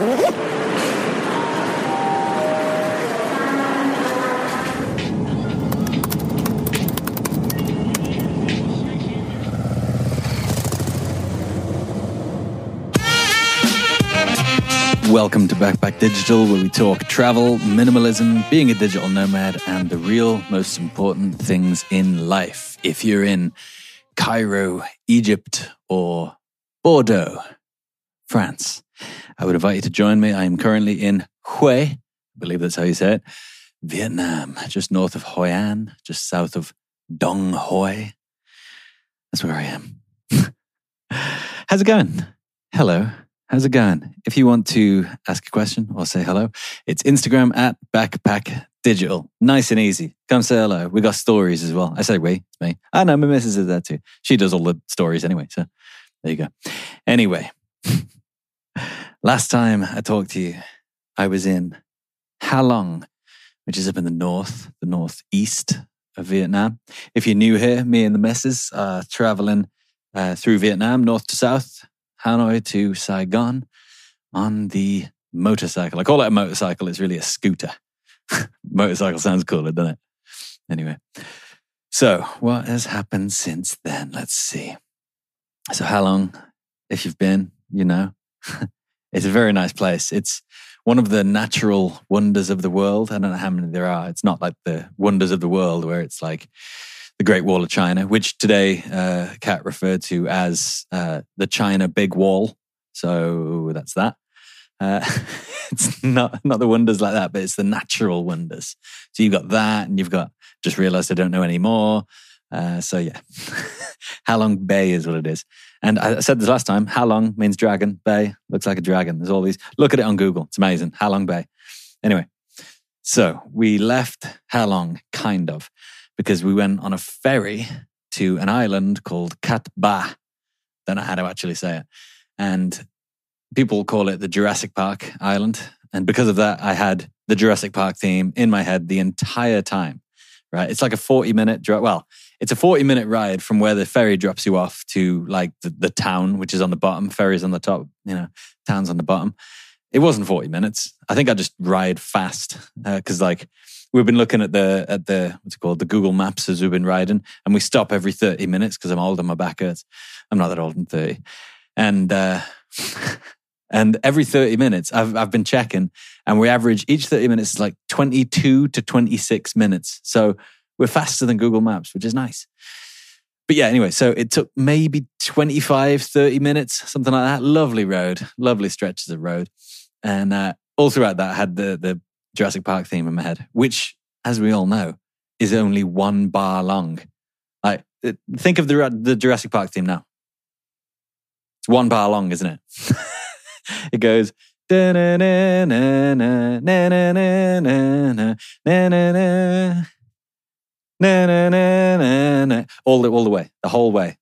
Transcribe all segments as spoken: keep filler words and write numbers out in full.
Welcome to Backpack Digital, where we talk travel, minimalism, being a digital nomad, and the real most important things in life. If you're in Cairo, Egypt, or Bordeaux, France, I would invite you to join me. I am currently in Hue, I believe that's how you say it, Vietnam, just north of Hoi An, just south of Dong Hoi. That's where I am. How's it going? Hello. How's it going? If you want to ask a question or say hello, it's Instagram at Backpack Digital. Nice and easy. Come say hello. We got stories as well. I say we, it's me. I know my missus is there too. She does all the stories anyway, so there you go. Anyway, last time I talked to you, I was in Ha Long, which is up in the north, the northeast of Vietnam. If you're new here, me and the missus are traveling uh, through Vietnam, north to south, Hanoi to Saigon on the motorcycle. I call it a motorcycle. It's really a scooter. Motorcycle sounds cooler, doesn't it? Anyway, so what has happened since then? Let's see. So how long, if you've been, you know, it's a very nice place. It's one of the natural wonders of the world. I don't know how many there are. It's not like the wonders of the world where it's like the Great Wall of China, which today uh, Kat referred to as uh, the China Big Wall. So that's that. Uh, it's not not the wonders like that, but it's the natural wonders. So you've got that, and you've got, just realized I don't know anymore. Uh, so yeah, Ha Long Bay is what it is. And I said this last time, Ha Long means dragon, Bay looks like a dragon. There's all these, look at it on Google. It's amazing. Ha Long Bay. Anyway, so we left Ha Long, kind of, because we went on a ferry to an island called Cat Ba. Don't know how to actually say it. And people call it the Jurassic Park Island. And because of that, I had the Jurassic Park theme in my head the entire time, right? It's like a forty minute drive. Well, it's a forty minute ride from where the ferry drops you off to like the, the town, which is on the bottom. Ferry's on the top, you know, town's on the bottom. It wasn't forty minutes. I think I just ride fast because uh, like, we've been looking at the, at the what's it called, the Google Maps as we've been riding, and we stop every thirty minutes because I'm old and my back hurts. I'm not that old, I'm thirty. And, uh, and every thirty minutes, I've, I've been checking, and we average each thirty minutes is like twenty-two to twenty-six minutes. So we're faster than Google Maps, which is nice. But yeah, anyway, so it took maybe twenty-five, thirty minutes, something like that. Lovely road, lovely stretches of road. And uh, all throughout that, I had the, the Jurassic Park theme in my head, which, as we all know, is only one bar long. Like, think of the the Jurassic Park theme now. It's one bar long, isn't it? It goes all the all the way, the whole way.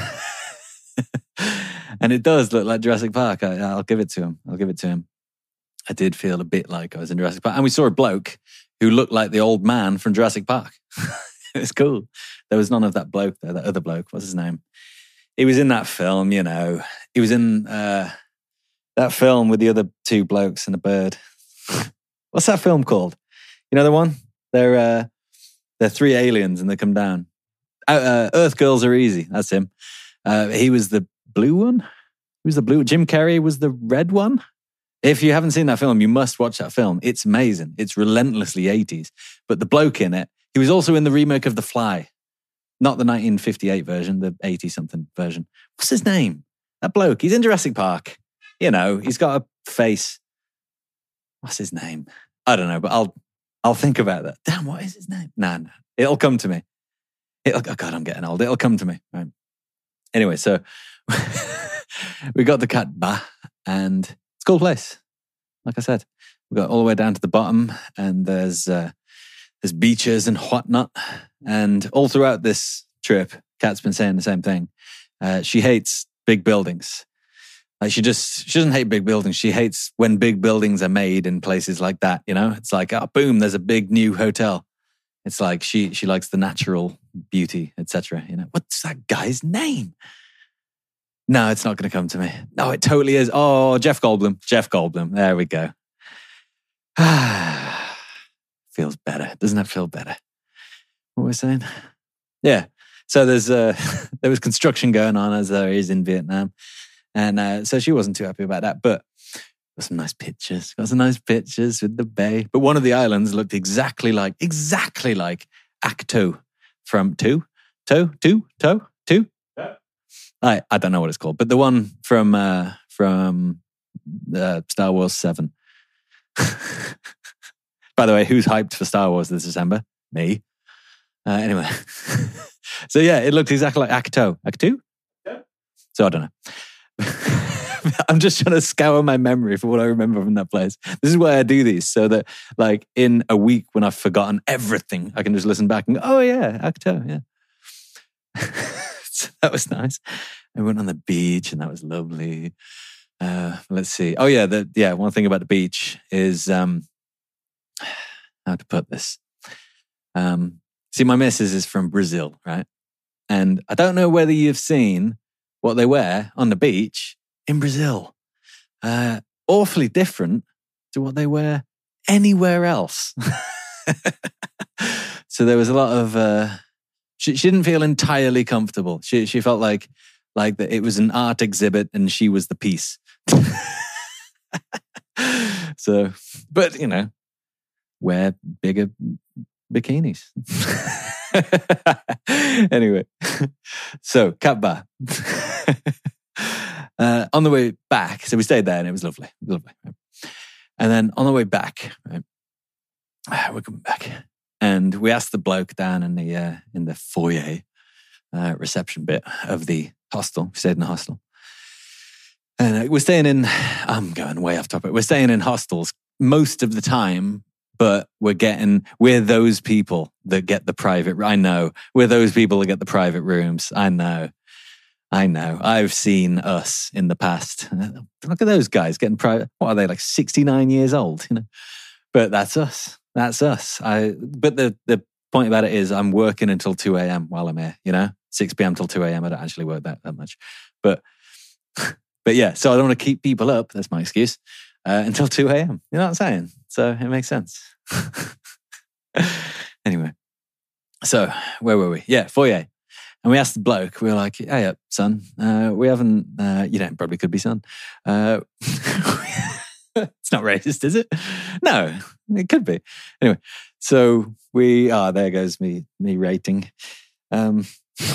And it does look like Jurassic Park. I, I'll give it to him. I'll give it to him. I did feel a bit like I was in Jurassic Park. And we saw a bloke who looked like the old man from Jurassic Park. It was cool. There was none of that bloke there, that other bloke. What's his name? He was in that film, you know. He was in uh, that film with the other two blokes and a bird. What's that film called? You know the one? They're, uh, they're three aliens and they come down. Uh, uh, Earth Girls Are Easy. That's him. Uh, he was the blue one. He was the blue. Jim Carrey was the red one. If you haven't seen that film, you must watch that film. It's amazing. It's relentlessly eighties. But the bloke in it, he was also in the remake of The Fly. Not the nineteen fifty-eight version, the eighty-something version. What's his name? That bloke. He's in Jurassic Park. You know, he's got a face. What's his name? I don't know, but I'll I'll think about that. Damn, what is his name? Nah, nah. It'll come to me. It'll, oh God, I'm getting old. It'll come to me. Right. Anyway, so we got the Cat Ba, and it's a cool place. Like I said, we got all the way down to the bottom, and there's uh, there's beaches and whatnot. And all throughout this trip, Kat's been saying the same thing. Uh, she hates big buildings. Like she just she doesn't hate big buildings. She hates when big buildings are made in places like that. You know, it's like, oh, boom, there's a big new hotel. It's like she she likes the natural beauty, et cetera. You know, what's that guy's name? No, it's not going to come to me. No, it totally is. Oh, Jeff Goldblum. Jeff Goldblum. There we go. Feels better. Doesn't that feel better? What was I saying? Yeah. So there's uh, there was construction going on, as there is in Vietnam. And uh, so she wasn't too happy about that. But got some nice pictures. Got some nice pictures with the bay. But one of the islands looked exactly like, exactly like Act Two from Two? Toe? Two? Toe? Two? Yeah. I, I don't know what it's called. But the one from, uh, from uh, Star Wars seven. By the way, who's hyped for Star Wars this December? Me. Uh, anyway. So yeah, it looked exactly like Act Two. Act Two? Yeah. So I don't know. I'm just trying to scour my memory for what I remember from that place. This is why I do these, so that like in a week when I've forgotten everything, I can just listen back and go, oh yeah, Act Two, yeah. So that was nice. I went on the beach and that was lovely. Uh, let's see. Oh yeah, the, yeah. One thing about the beach is um, how to put this. Um, see, my missus is from Brazil, right? And I don't know whether you've seen what they wear on the beach in Brazil. Uh, awfully different to what they wear anywhere else. So there was a lot of... Uh, she, she didn't feel entirely comfortable. She she felt like like that it was an art exhibit and she was the piece. So, but, you know, wear bigger bikinis. Anyway, so Cat Ba. Uh, on the way back, so we stayed there and it was lovely, it was lovely. Right? And then on the way back, right, we're coming back, and we asked the bloke down in the uh, in the foyer uh, reception bit of the hostel. We stayed in the hostel, and uh, we're staying in. I'm going way off topic. We're staying in hostels most of the time, but we're getting we're those people that get the private. I know we're those people that get the private rooms. I know. I know. I've seen us in the past. Look at those guys getting private. What are they, like sixty-nine years old? You know, but that's us. That's us. I. But the the point about it is, I'm working until two a.m. while I'm here. You know, six p.m. till two a.m. I don't actually work that that much, but but yeah. So I don't want to keep people up. That's my excuse. Uh, until two a.m. You know what I'm saying? So it makes sense. Anyway, so where were we? Yeah, foyer. And we asked the bloke, we were like, hey up, son, uh, we haven't, uh, you know, probably could be son. Uh, it's not racist, is it? No, it could be. Anyway, so we, ah, oh, there goes me, me rating. Um,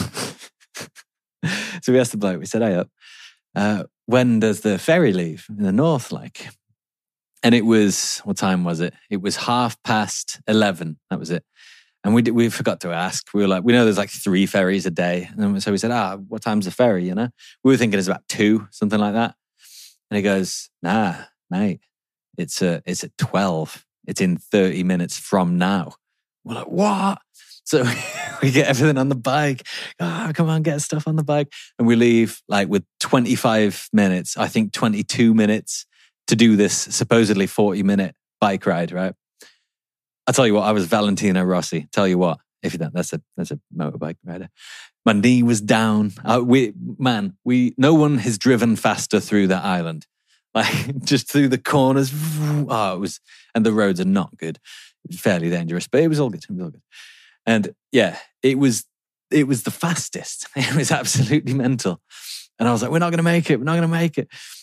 so we asked the bloke, we said, hey up, uh, when does the ferry leave in the north like? And it was, what time was it? It was half past eleven, that was it. And we did, we forgot to ask. We were like, we know there's like three ferries a day. And so we said, ah, what time's the ferry, you know? We were thinking it's about two, something like that. And he goes, nah, mate, it's, uh, it's at twelve. It's in thirty minutes from now. We're like, what? So we get everything on the bike. Ah, oh, come on, get stuff on the bike. And we leave like with twenty-five minutes, I think twenty-two minutes to do this supposedly forty minute bike ride, right? I'll tell you what, I was Valentino Rossi. Tell you what, if you don't, that's a that's a motorbike rider. My knee was down. Uh, we man, we no one has driven faster through that island, like just through the corners. Oh, it was, and the roads are not good. It was fairly dangerous, but it was all good. It was all good. And yeah, it was it was the fastest. It was absolutely mental. And I was like, we're not going to make it. We're not going to make it.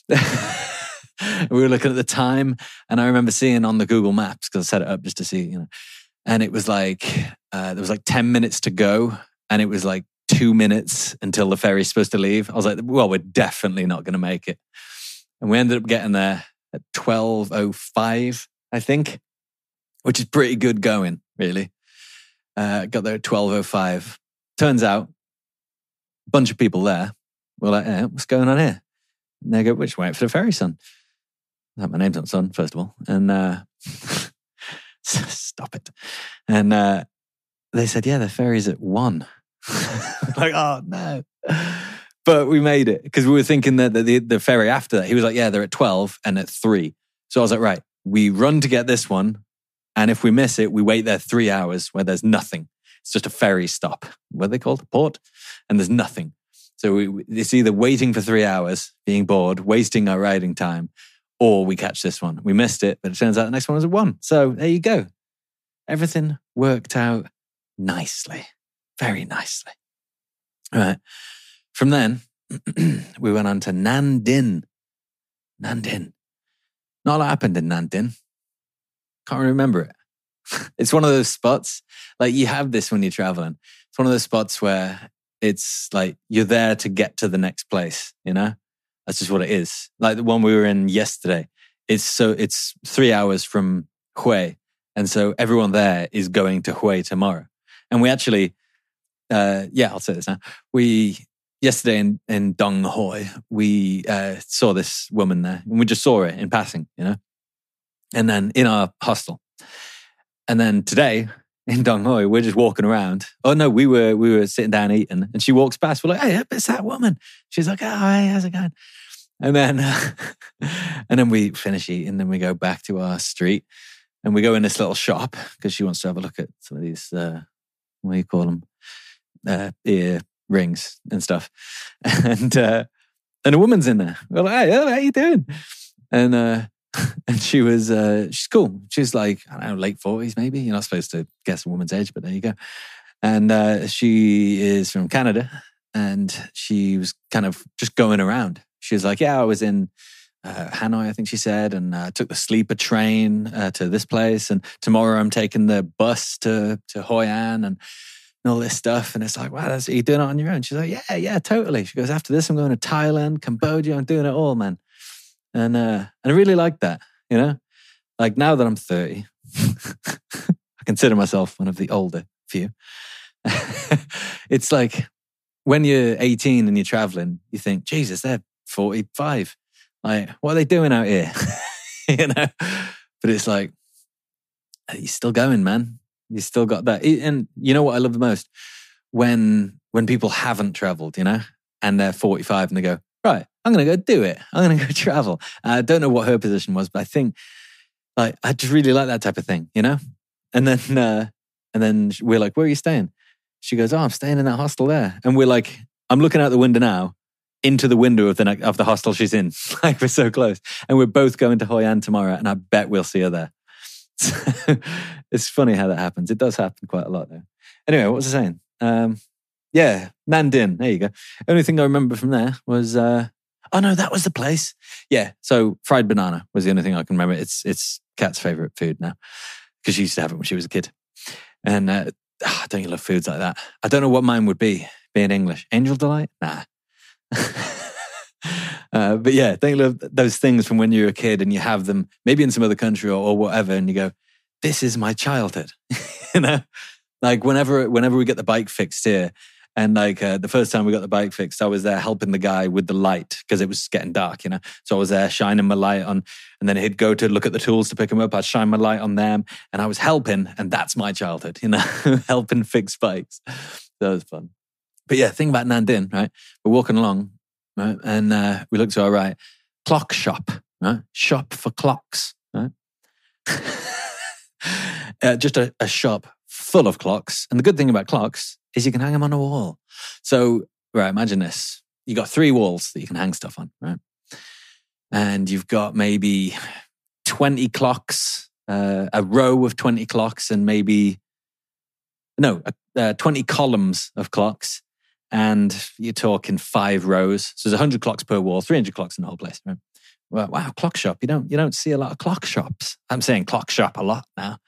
We were looking at the time, and I remember seeing on the Google Maps, because I set it up just to see, you know, and it was like, uh, there was like ten minutes to go, and it was like two minutes until the ferry's supposed to leave. I was like, well, we're definitely not going to make it. And we ended up getting there at twelve oh five, I think, which is pretty good going, really. Uh, got there at twelve oh five. Turns out, a bunch of people there were like, eh, what's going on here? And they go, which way for the ferry, son? My name's not Son, first of all. And uh, stop it. And uh, they said, yeah, the ferry's at one. Like, oh, no. But we made it because we were thinking that the, the, the ferry after that, he was like, yeah, they're at twelve and at three. So I was like, right, we run to get this one. And if we miss it, we wait there three hours where there's nothing. It's just a ferry stop. What are they called? A port. And there's nothing. So we, it's either waiting for three hours, being bored, wasting our riding time, or we catch this one. We missed it, but it turns out the next one was at one. So there you go. Everything worked out nicely, very nicely. All right. From then, we went on to Nan Din. Nan Din. Not a lot happened in Nan Din. Can't remember it. It's one of those spots, like you have this when you're traveling. It's one of those spots where it's like you're there to get to the next place, you know? That's just what it is. Like the one we were in yesterday. It's so it's three hours from Hue. And so everyone there is going to Hue tomorrow. And we actually, uh, yeah, I'll say this now. We, yesterday in, in Dong Hoi, we uh, saw this woman there. And we just saw her in passing, you know? And then in our hostel. And then today in Dong Hoi, we're just walking around. Oh no, we were we were sitting down eating, and she walks past. We're like, "Hey, it's that woman." She's like, "Oh, hey, how's it going?" And then uh, and then we finish eating, and then we go back to our street, and we go in this little shop because she wants to have a look at some of these. Uh, what do you call them? Uh, ear rings and stuff. And uh, and a woman's in there. We're like, "Hey, how you doing?" And uh, And she was, uh, she's cool. She's like, I don't know, late forties maybe. You're not supposed to guess a woman's age, but there you go. And uh, she is from Canada, and she was kind of just going around. She was like, yeah, I was in uh, Hanoi, I think she said, and I uh, took the sleeper train uh, to this place. And tomorrow I'm taking the bus to, to Hoi An and all this stuff. And it's like, wow, that's, are you doing it on your own? She's like, yeah, yeah, totally. She goes, after this, I'm going to Thailand, Cambodia. I'm doing it all, man. And uh, and I really like that, you know? Like now that I'm thirty, I consider myself one of the older few. It's like when you're eighteen and you're traveling, you think, Jesus, they're forty-five. Like, what are they doing out here? You know? But it's like, you're still going, man. You still got that. And you know what I love the most? When when people haven't traveled, you know? And they're forty-five and they go, right, I'm going to go do it. I'm going to go travel. I don't know what her position was, but I think like I just really like that type of thing, you know? And then uh, and then we're like, where are you staying? She goes, oh, I'm staying in that hostel there. And we're like, I'm looking out the window now into the window of the of the hostel she's in. Like we're so close. And we're both going to Hoi An tomorrow, and I bet we'll see her there. So, it's funny how that happens. It does happen quite a lot though. Anyway, what was I saying? Um, Yeah, Nan Din. There you go. Only thing I remember from there was, uh, oh no, that was the place. Yeah, so fried banana was the only thing I can remember. It's it's Kat's favourite food now because she used to have it when she was a kid. And uh, oh, don't you love foods like that? I don't know what mine would be, being English. Angel Delight? Nah. uh, but yeah, don't you love those things from when you were a kid and you have them maybe in some other country or, or whatever, and you go, this is my childhood. You know? Like whenever whenever we get the bike fixed here, and like uh, the first time we got the bike fixed, I was there helping the guy with the light because it was getting dark, you know. So I was there shining my light on, and then he'd go to look at the tools to pick him up. I'd shine my light on them, and I was helping, and that's my childhood, you know, helping fix bikes. That was fun. But yeah, thing about Nan Din, right? We're walking along, right, and uh, we look to our right, clock shop, right? Shop for clocks, right? uh, just a, a shop full of clocks, and the good thing about clocks is you can hang them on a wall. So, right, imagine this. You got three walls that you can hang stuff on, right? And you've got maybe twenty clocks, uh, a row of twenty clocks, and maybe, no, uh, twenty columns of clocks. And you're talking five rows. So there's one hundred clocks per wall, three hundred clocks in the whole place, right? Well, wow, clock shop. You don't, you don't see a lot of clock shops. I'm saying clock shop a lot now.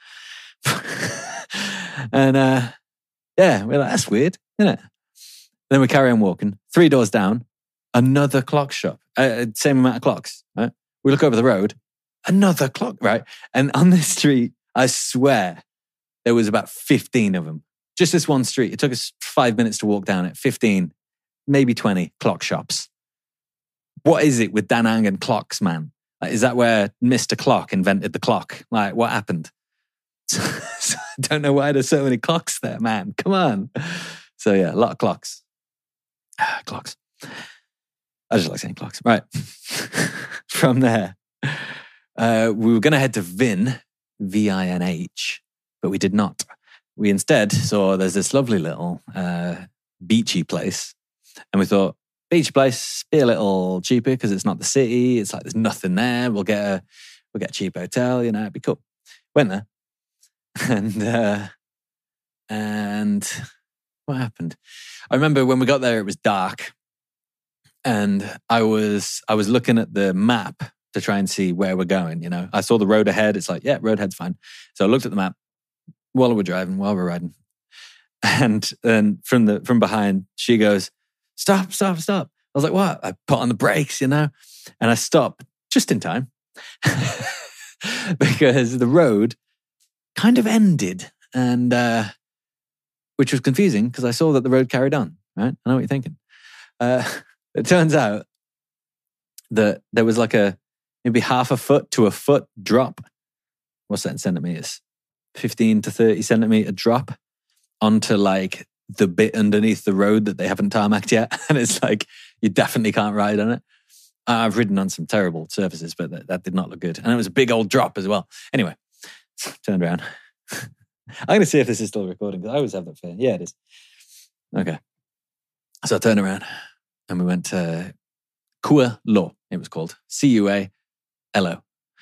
And, uh, yeah, we're like, that's weird, isn't it? Then we carry on walking. Three doors down, another clock shop. Uh, same amount of clocks, right? We look over the road, another clock, right? And on this street, I swear, there was about fifteen of them. Just this one street. It took us five minutes to walk down it. fifteen, maybe twenty clock shops. What is it with Da Nang and clocks, man? Like, is that where Mister Clock invented the clock? Like, what happened? I don't know why there's so many clocks there, man. Come on. So yeah, a lot of clocks. Clocks. I just like saying clocks. Right. From there, uh, we were going to head to Vin, V I N H, but we did not. We instead saw there's this lovely little uh, beachy place, and we thought, beach place, be a little cheaper because it's not the city. It's like there's nothing there. We'll get a we'll get a cheap hotel. You know, it'd be cool. Went there, and uh, and what happened? I remember when we got there, it was dark, and I was I was looking at the map to try and see where we're going. You know, I saw the road ahead. It's like, yeah, road ahead's fine. So I looked at the map while we're driving, while we're riding, and then from the from behind, she goes, "Stop! Stop! Stop!" I was like, "What?" I put on the brakes, you know, and I stopped just in time because the road kind of ended, and uh, which was confusing because I saw that the road carried on. Right? I know what you're thinking. Uh, it turns out that there was like a maybe half a foot to a foot drop. What's that in centimeters? fifteen to thirty centimeter drop onto like the bit underneath the road that they haven't tarmacked yet. And it's like, you definitely can't ride on it. I've ridden on some terrible surfaces, but that, that did not look good. And it was a big old drop as well. Anyway, turned around. I'm going to see if this is still recording because I always have that fear. Yeah, it is. Okay. So I turned around and we went to Kua Lo, it was called. C U A L O.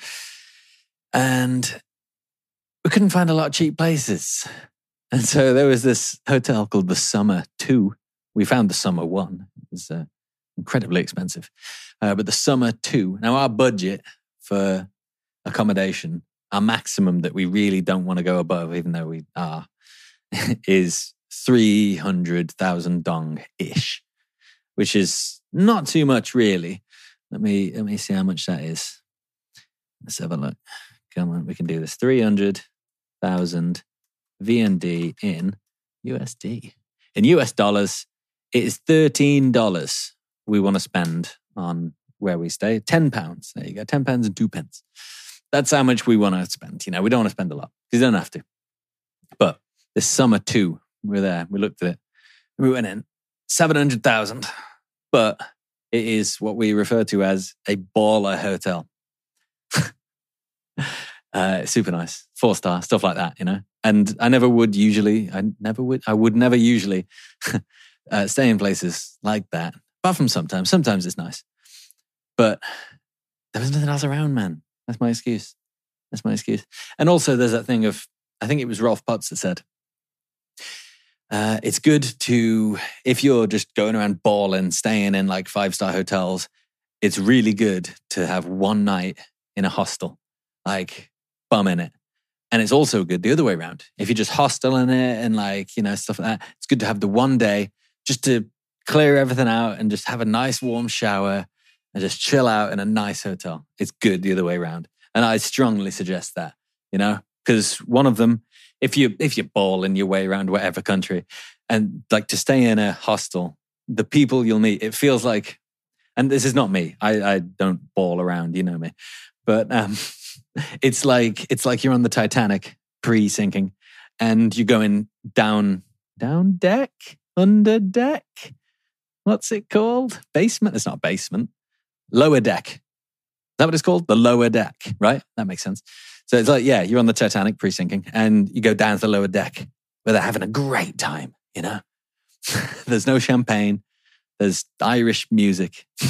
And we couldn't find a lot of cheap places. And so there was this hotel called the Summer two. We found the Summer one. It was uh, incredibly expensive. Uh, but the Summer two, now our budget for accommodation, our maximum that we really don't want to go above, even though we are, is three hundred thousand dong-ish, which is not too much really. Let me, let me see how much that is. Let's have a look. Come on, we can do this. three hundred thousand V N D in U S D. In U S dollars, it is thirteen dollars we want to spend on where we stay. ten pounds. There you go. ten pounds and two pence. That's how much we want to spend. You know, we don't want to spend a lot because you don't have to. But this Summer two, we're there. We looked at it. We went in. seven hundred thousand. But it is what we refer to as a baller hotel. uh, super nice. Four star, stuff like that, you know. And I never would usually, I never would, I would never usually uh, stay in places like that. Apart from sometimes. Sometimes it's nice. But there was nothing else around, man. That's my excuse. That's my excuse. And also there's that thing of, I think it was Rolf Potts that said, uh, it's good to, if you're just going around balling, staying in like five-star hotels, it's really good to have one night in a hostel, like bum in it. And it's also good the other way around. If you're just hostel in it and like, you know, stuff like that, it's good to have the one day just to clear everything out and just have a nice warm shower and just chill out in a nice hotel. It's good the other way around. And I strongly suggest that, you know, because one of them, if you if you ball in your way around whatever country and like to stay in a hostel, the people you'll meet, it feels like, and this is not me, I, I don't ball around, you know me, but um, it's like it's like you're on the Titanic pre-sinking and you're going down, down deck, under deck. What's it called? Basement? It's not basement. Lower deck. Is that what it's called? The lower deck, right? That makes sense. So it's like, yeah, you're on the Titanic pre-sinking and you go down to the lower deck where they're having a great time, you know? There's no champagne. There's Irish music. You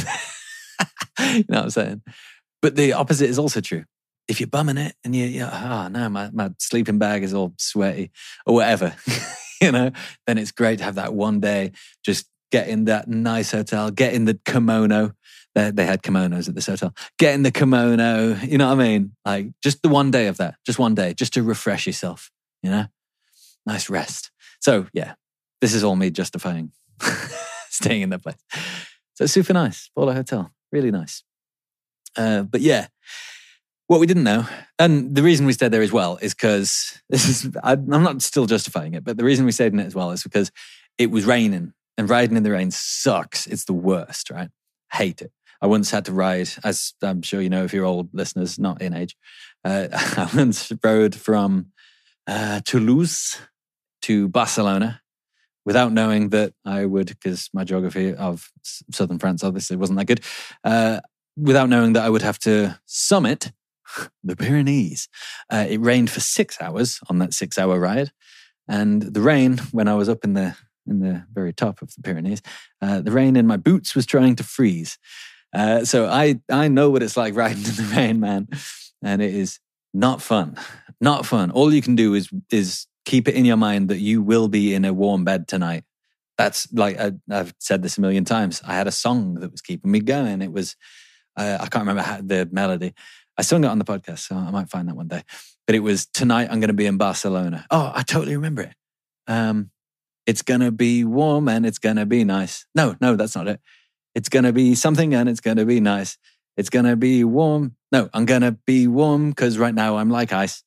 know what I'm saying? But the opposite is also true. If you're bumming it and you, you're, oh no, my, my sleeping bag is all sweaty or whatever, you know, then it's great to have that one day, just get in that nice hotel, get in the kimono. They, they had kimonos at this hotel. Get in the kimono, you know what I mean? Like just the one day of that, just one day, just to refresh yourself, you know? Nice rest. So yeah, this is all me justifying staying in that place. So it's super nice, Baller Hotel, really nice. Uh, but yeah, what we didn't know, and the reason we stayed there as well is because, this is, I, I'm not still justifying it, but the reason we stayed in it as well is because it was raining and riding in the rain sucks. It's the worst, right? Hate it. I once had to ride, as I'm sure you know if you're old listeners, not in age, uh, I once rode from uh, Toulouse to Barcelona without knowing that I would, because my geography of southern France obviously wasn't that good, uh, without knowing that I would have to summit the Pyrenees. Uh, it rained for six hours on that six-hour ride. And the rain, when I was up in the in the very top of the Pyrenees. Uh, the rain in my boots was trying to freeze. Uh, so I, I know what it's like riding in the rain, man. And it is not fun. Not fun. All you can do is is keep it in your mind that you will be in a warm bed tonight. That's like, I, I've said this a million times. I had a song that was keeping me going. It was, uh, I can't remember how, the melody. I sung it on the podcast, so I might find that one day. But it was, tonight I'm going to be in Barcelona. Oh, I totally remember it. Um, it's going to be warm and it's going to be nice. No, no, that's not it. It's going to be something and it's going to be nice. It's going to be warm. No, I'm going to be warm because right now I'm like ice.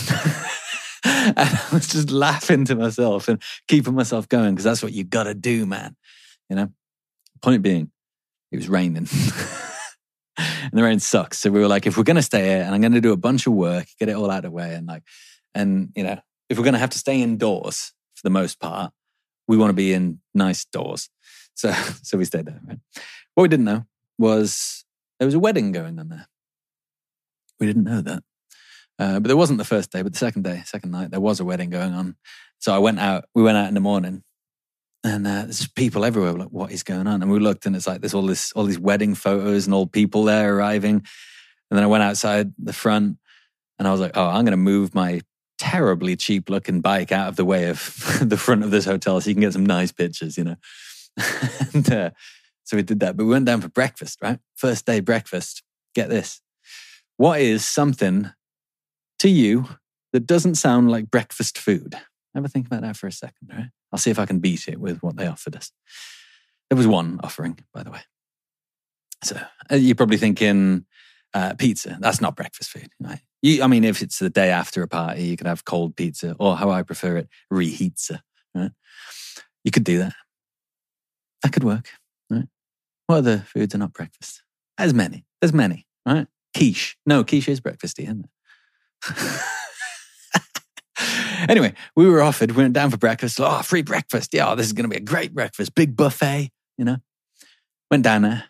And I was just laughing to myself and keeping myself going because that's what you got to do, man. You know? Point being, it was raining. And the rain sucks. So we were like, if we're going to stay here and I'm going to do a bunch of work, get it all out of the way. And like, and you know, if we're going to have to stay indoors for the most part, we want to be in nice doors. So, so we stayed there. Right? What we didn't know was there was a wedding going on there. We didn't know that. Uh, but there wasn't the first day, but the second day, second night, there was a wedding going on. So I went out, we went out in the morning and uh, there's people everywhere. We're like, what is going on? And we looked and it's like, there's all this, all these wedding photos and all people there arriving. And then I went outside the front and I was like, oh, I'm going to move my terribly cheap looking bike out of the way of the front of this hotel so you can get some nice pictures, you know? and uh, so we did that. But we went down for breakfast, right? First day breakfast. Get this. What is something to you that doesn't sound like breakfast food? Ever think about that for a second, right? I'll see if I can beat it with what they offered us. There was one offering, by the way. So you're probably thinking uh, pizza. That's not breakfast food, right? You, I mean, if it's the day after a party, you could have cold pizza, or how I prefer it, reheatza, right? You could do that. That could work, right? What other foods are not breakfast? There's many. There's many, right? Quiche. No, quiche is breakfasty, isn't it? Anyway, we were offered, we went down for breakfast. Oh, free breakfast. Yeah, oh, this is going to be a great breakfast. Big buffet, you know. Went down there.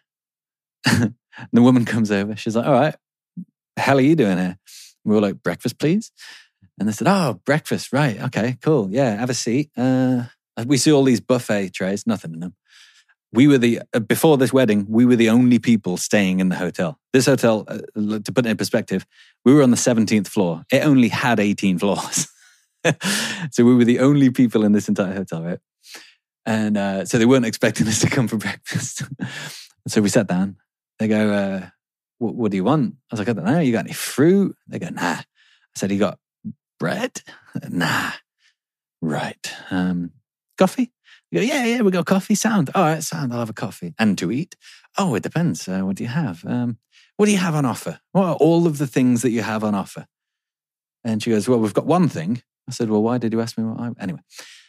The woman comes over. She's like, all right, the hell are you doing here? We were like, breakfast, please. And they said, oh, breakfast. Right. Okay, cool. Yeah, have a seat. Uh, we see all these buffet trays, nothing in them. We were the, uh, before this wedding, we were the only people staying in the hotel. This hotel, uh, to put it in perspective, we were on the seventeenth floor. It only had eighteen floors. So we were the only people in this entire hotel, right? And uh, so they weren't expecting us to come for breakfast. So we sat down. They go, uh, what, what do you want? I was like, I don't know. You got any fruit? They go, nah. I said, you got bread? Nah. Right. Um, coffee? You go, yeah, yeah, we got coffee. Sound. All right, sound. I'll have a coffee. And to eat? Oh, it depends. Uh, what do you have? Um, what do you have on offer? What are all of the things that you have on offer? And she goes, well, we've got one thing. I said, well, why did you ask me what I... Anyway.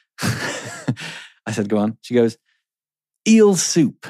I said, go on. She goes, eel soup.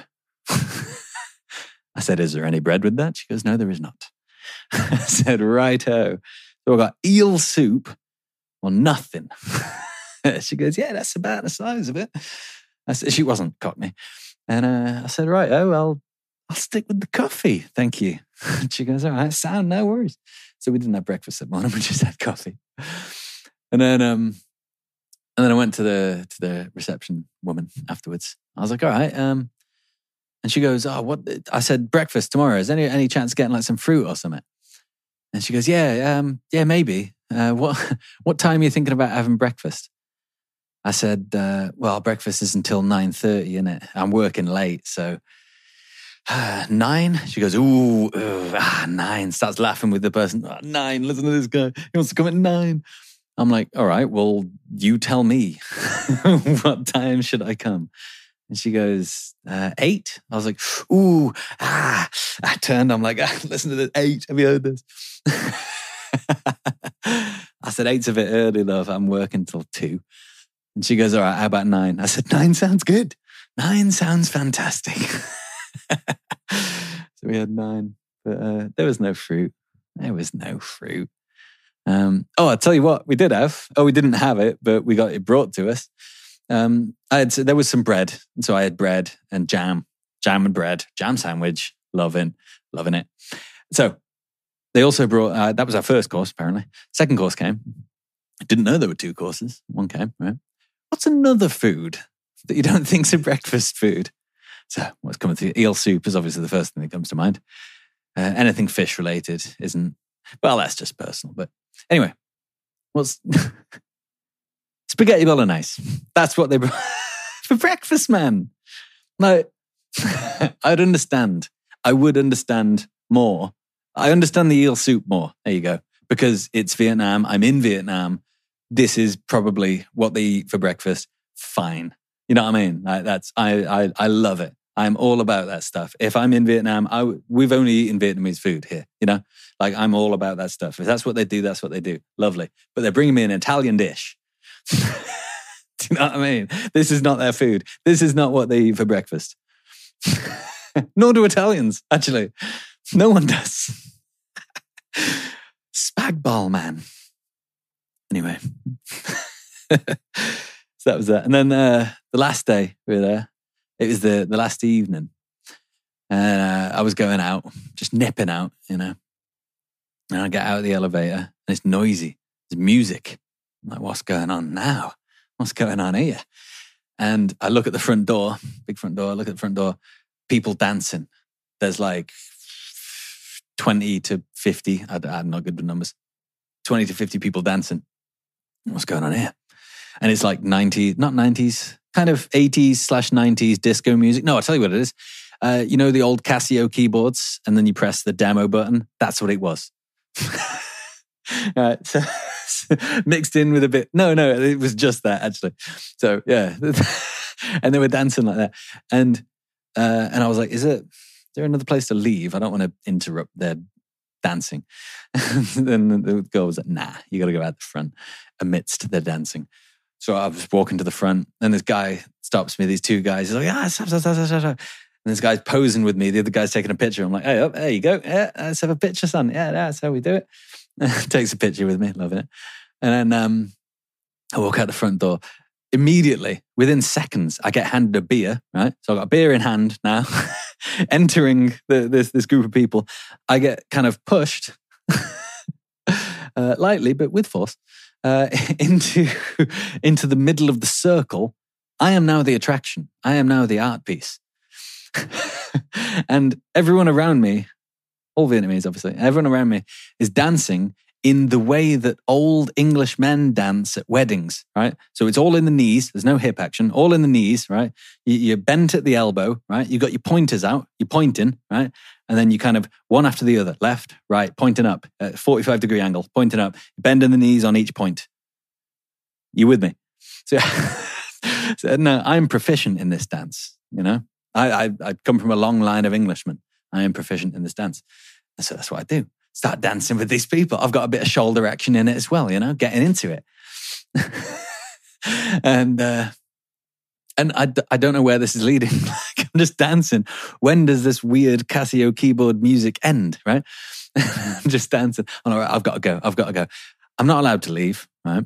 I said, is there any bread with that? She goes, no, there is not. I said, righto. So I got eel soup or nothing. She goes, yeah, that's about the size of it. I said, she wasn't Cockney. And uh, I said, right, oh, well, I'll stick with the coffee. Thank you. And she goes, all right, sound, no worries. So we didn't have breakfast that morning. We just had coffee. And then, um, and then I went to the to the reception woman afterwards. I was like, all right. Um, and she goes, oh, what? I said, breakfast tomorrow. Is there any, any chance of getting like some fruit or something? And she goes, yeah, um, yeah, maybe. Uh, what what time are you thinking about having breakfast? I said, uh, well, breakfast is until nine thirty, innit? I'm working late, so uh, nine? She goes, ooh, ooh ah, nine. Starts laughing with the person. Oh, nine, listen to this guy. He wants to come at nine. I'm like, all right, well, you tell me. What time should I come? And she goes, uh, eight? I was like, ooh, ah. I turned, I'm like, ah, listen to this, eight. Have you heard this? I said, eight's a bit early, love. I'm working till two. And she goes, all right, how about nine? I said, nine sounds good. Nine sounds fantastic. So we had nine, but uh, there was no fruit. There was no fruit. Um, oh, I'll tell you what, we did have. Oh, we didn't have it, but we got it brought to us. Um, I had there was some bread, and so I had bread and jam, jam and bread, jam sandwich. Loving, loving it. So they also brought. Uh, that was our first course, apparently. Second course came. I didn't know there were two courses. One came. Right. What's another food that you don't think's a breakfast food? So what's coming through? Eel soup is obviously the first thing that comes to mind. Uh, anything fish related isn't, well, that's just personal. But anyway, what's spaghetti bolognese? That's what they brought for breakfast, man. Like, I'd understand. I would understand more. I understand the eel soup more. There you go. Because it's Vietnam. I'm in Vietnam. This is probably what they eat for breakfast. Fine. You know what I mean? Like that's I I I love it. I'm all about that stuff. If I'm in Vietnam, I, we've only eaten Vietnamese food here, you know? Like, I'm all about that stuff. If that's what they do, that's what they do. Lovely. But they're bringing me an Italian dish. Do you know what I mean? This is not their food. This is not what they eat for breakfast. Nor do Italians, actually. No one does. Spag bol, man. Anyway. So that was that. And then uh, the last day we were there, it was the, the last evening. And uh, I was going out, just nipping out, you know. And I get out of the elevator and it's noisy. There's music. I'm like, what's going on now? What's going on here? And I look at the front door, big front door, I look at the front door, people dancing. There's like twenty to fifty, I, I'm not good with numbers, twenty to fifty people dancing. What's going on here? And it's like nineties, not nineties, kind of eighties slash nineties disco music. No, I'll tell you what it is. Uh, you know the old Casio keyboards and then you press the demo button? That's what it was. uh, so, so mixed in with a bit, no, no, it was just that actually. So yeah, and they were dancing like that. And uh, and I was like, is it, is there another place to leave? I don't want to interrupt their dancing. And then the girl was like, nah, you got to go out the front amidst their dancing. So I was walking to the front and this guy stops me, these two guys. He's like, ah, stop, stop, stop, stop, stop. And this guy's posing with me. The other guy's taking a picture. I'm like, hey, up, there you go. Yeah, let's have a picture, son. Yeah, that's how we do it. Takes a picture with me, loving it. And then um, I walk out the front door. Immediately, within seconds, I get handed a beer, right? So I've got a beer in hand now. Entering the, this, this group of people, I get kind of pushed, uh, lightly, but with force, uh, into, into the middle of the circle. I am now the attraction. I am now the art piece. And everyone around me, all Vietnamese obviously, everyone around me is dancing in the way that old English men dance at weddings, right? So it's all in the knees. There's no hip action. All in the knees, right? You're bent at the elbow, right? You got your pointers out. You're pointing, right? And then you kind of one after the other, left, right, pointing up at forty-five degree angle, pointing up, bending the knees on each point. You with me? So, so no, I'm proficient in this dance, you know? I, I, I come from a long line of Englishmen. I am proficient in this dance. And so that's what I do. Start dancing with these people. I've got a bit of shoulder action in it as well, you know, getting into it. and uh, and I, I don't know where this is leading. Like, I'm just dancing. When does this weird Casio keyboard music end, right? I'm just dancing. I'm all right, I've got to go. I've got to go. I'm not allowed to leave, right?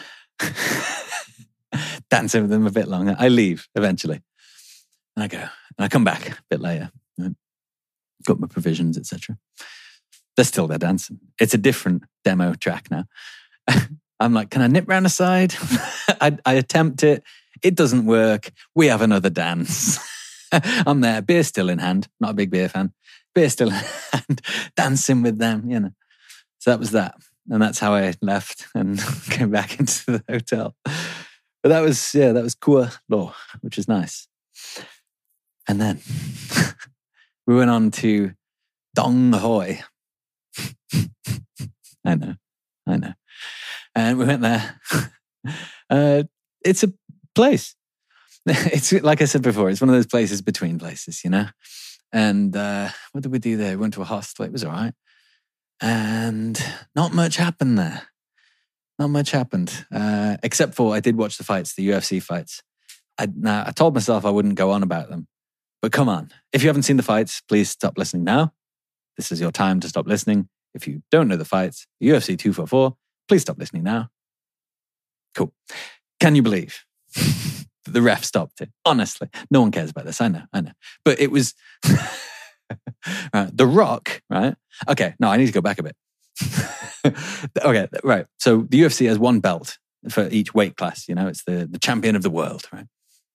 Dancing with them a bit longer. I leave eventually. And I go. And I come back a bit later. Right? Got my provisions, et cetera. They're still there dancing. It's a different demo track now. I'm like, can I nip round the side? I, I attempt it. It doesn't work. We have another dance. I'm there, beer still in hand. Not a big beer fan. Beer still in hand. Dancing with them, you know. So that was that. And that's how I left and came back into the hotel. But that was, yeah, that was Kua Lo, which is nice. And then we went on to Dong Hoi. I know, I know. And we went there. Uh, it's a place. It's like I said before, it's one of those places between places, you know? And uh, what did we do there? We went to a hostel. It was all right. And not much happened there. Not much happened. Uh, except for I did watch the fights, the U F C fights. I, now, I told myself I wouldn't go on about them. But come on. If you haven't seen the fights, please stop listening now. This is your time to stop listening. If you don't know the fights, U F C two forty-four, please stop listening now. Cool. Can you believe the ref stopped it? Honestly, no one cares about this. I know, I know. But it was... right, The Rock, right? Okay, no, I need to go back a bit. Okay, right. So the U F C has one belt for each weight class. You know, it's the, the champion of the world, right?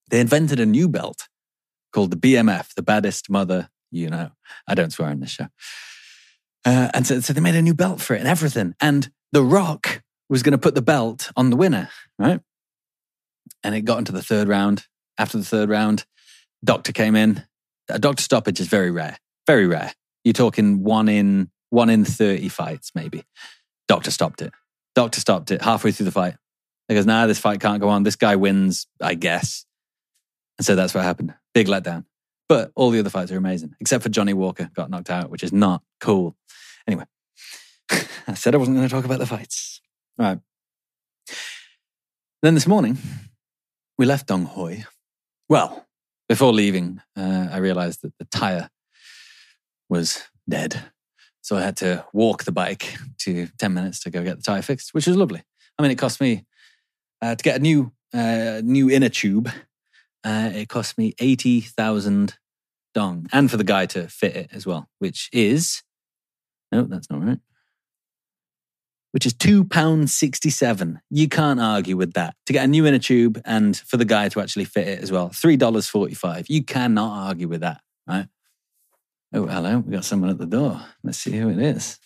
They invented a new belt called the B M F, the baddest mother you know. I don't swear on this show. Uh, and so, so they made a new belt for it and everything. And The Rock was going to put the belt on the winner, right? And it got into the third round. After the third round, doctor came in. A doctor stoppage is very rare, very rare. You're talking one in one in thirty fights, maybe. Doctor stopped it. Doctor stopped it halfway through the fight. He goes, nah, this fight can't go on. This guy wins, I guess. And so that's what happened. Big letdown. But all the other fights are amazing, except for Johnny Walker got knocked out, which is not cool. Anyway, I said I wasn't going to talk about the fights. All right. Then this morning, we left Dong Hoi. Well, before leaving, uh, I realized that the tire was dead. So I had to walk the bike to ten minutes to go get the tire fixed, which was lovely. I mean, it cost me, uh, to get a new uh, new inner tube, uh, it cost me eighty thousand dong. And for the guy to fit it as well, which is, no, that's not right. Which is two pounds sixty-seven. You can't argue with that. To get a new inner tube and for the guy to actually fit it as well, three dollars forty-five. You cannot argue with that, right? Oh, hello. We got someone at the door. Let's see who it is.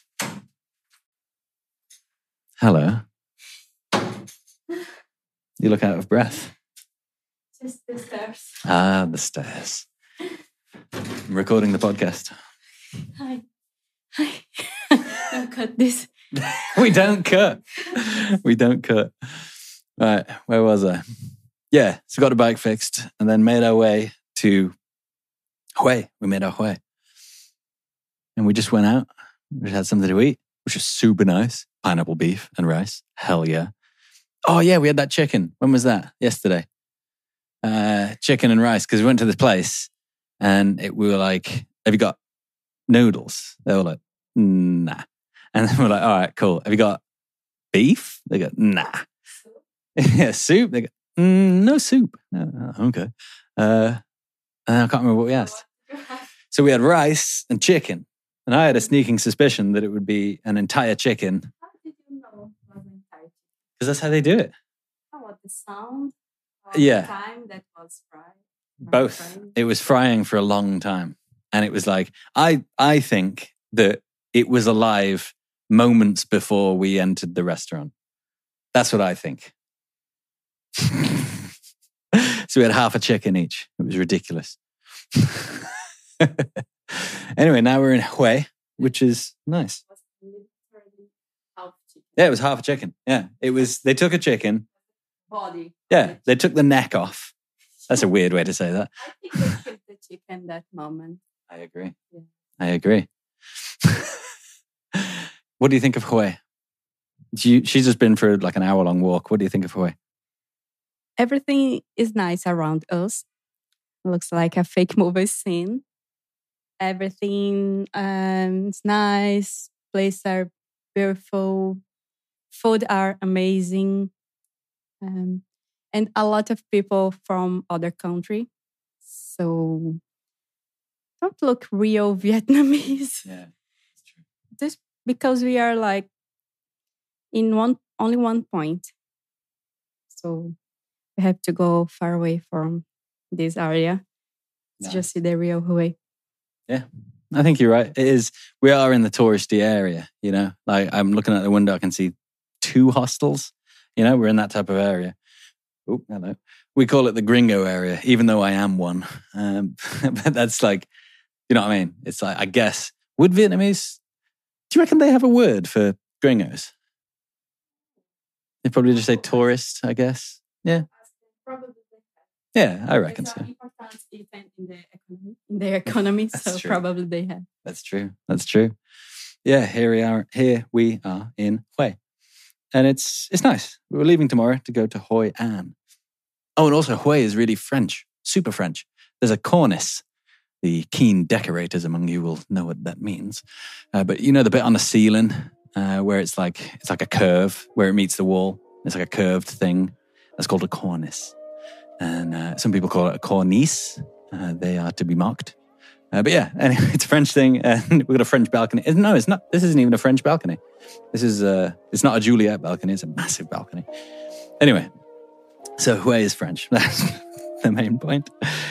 Hello. You look out of breath. Just the stairs. Ah, the stairs. I'm recording the podcast. Hi. Hi. Don't cut this. We don't cut. We don't cut. Right, where was I? Yeah, so got a bike fixed and then made our way to Hue. We made our Hue. And we just went out. We had something to eat, which was super nice. Pineapple beef and rice. Hell yeah. Oh yeah, we had that chicken. When was that? Yesterday. Uh, chicken and rice, because we went to this place and it, we were like, have you got noodles? They were like, nah. And then we're like, all right, cool. Have you got beef? They go, nah. Yeah, soup? They go, mm, no soup. Oh, okay. Uh, and I can't remember what we asked. So we had rice and chicken. And I had a sneaking suspicion that it would be an entire chicken. How did you know it was entire chicken? Because that's how they do it. How about the sound? Or Yeah. The time that was fried? Both. Frying? It was frying for a long time. And it was like, I, I think that it was alive moments before we entered the restaurant. That's what I think. So we had half a chicken each. It was ridiculous. Anyway, now we're in Hue, which is nice. It was literally half chicken. Yeah, it was half a chicken. Yeah, it was. They took a chicken. Body. Yeah, they took the neck off. That's a weird way to say that. I think they killed the chicken that moment. I agree. Yeah. I agree. What do you think of Hue? She, she's just been for like an hour long walk. What do you think of Hue? Everything is nice around us. It looks like a fake movie scene. Everything um, is nice. Places are beautiful. Food are amazing. Um, and a lot of people from other country. So don't look real Vietnamese. Yeah, that's true. Just because we are like in one only one point. So we have to go far away from this area to Nice. just see the real Hue. Yeah, I think you're right. It is. We are in the touristy area, you know. Like I'm looking out the window, I can see two hostels. You know, we're in that type of area. Oh, hello. We call it the gringo area, even though I am one. Um, but that's like, you know what I mean? It's like, I guess, would Vietnamese, do you reckon they have a word for gringos? They probably just say tourist, I guess. Yeah. Probably Yeah, I reckon so. important event in the economy. In their economy, That's so true. probably they have. That's true. That's true. Yeah, here we are. Here we are in Hue. And it's it's nice. We're leaving tomorrow to go to Hoi An. Oh, and also Hue is really French. Super French. There's a cornice. The keen decorators among you will know what that means. Uh, but you know the bit on the ceiling uh, where it's like it's like a curve where it meets the wall. It's like a curved thing. That's called a cornice. And uh, some people call it a cornice. Uh, they are to be mocked. Uh, but yeah, anyway, it's a French thing, and we've got a French balcony. No, it's not. This isn't even a French balcony. This is uh, it's not a Juliet balcony. It's a massive balcony. Anyway, so Hue is French. the main point.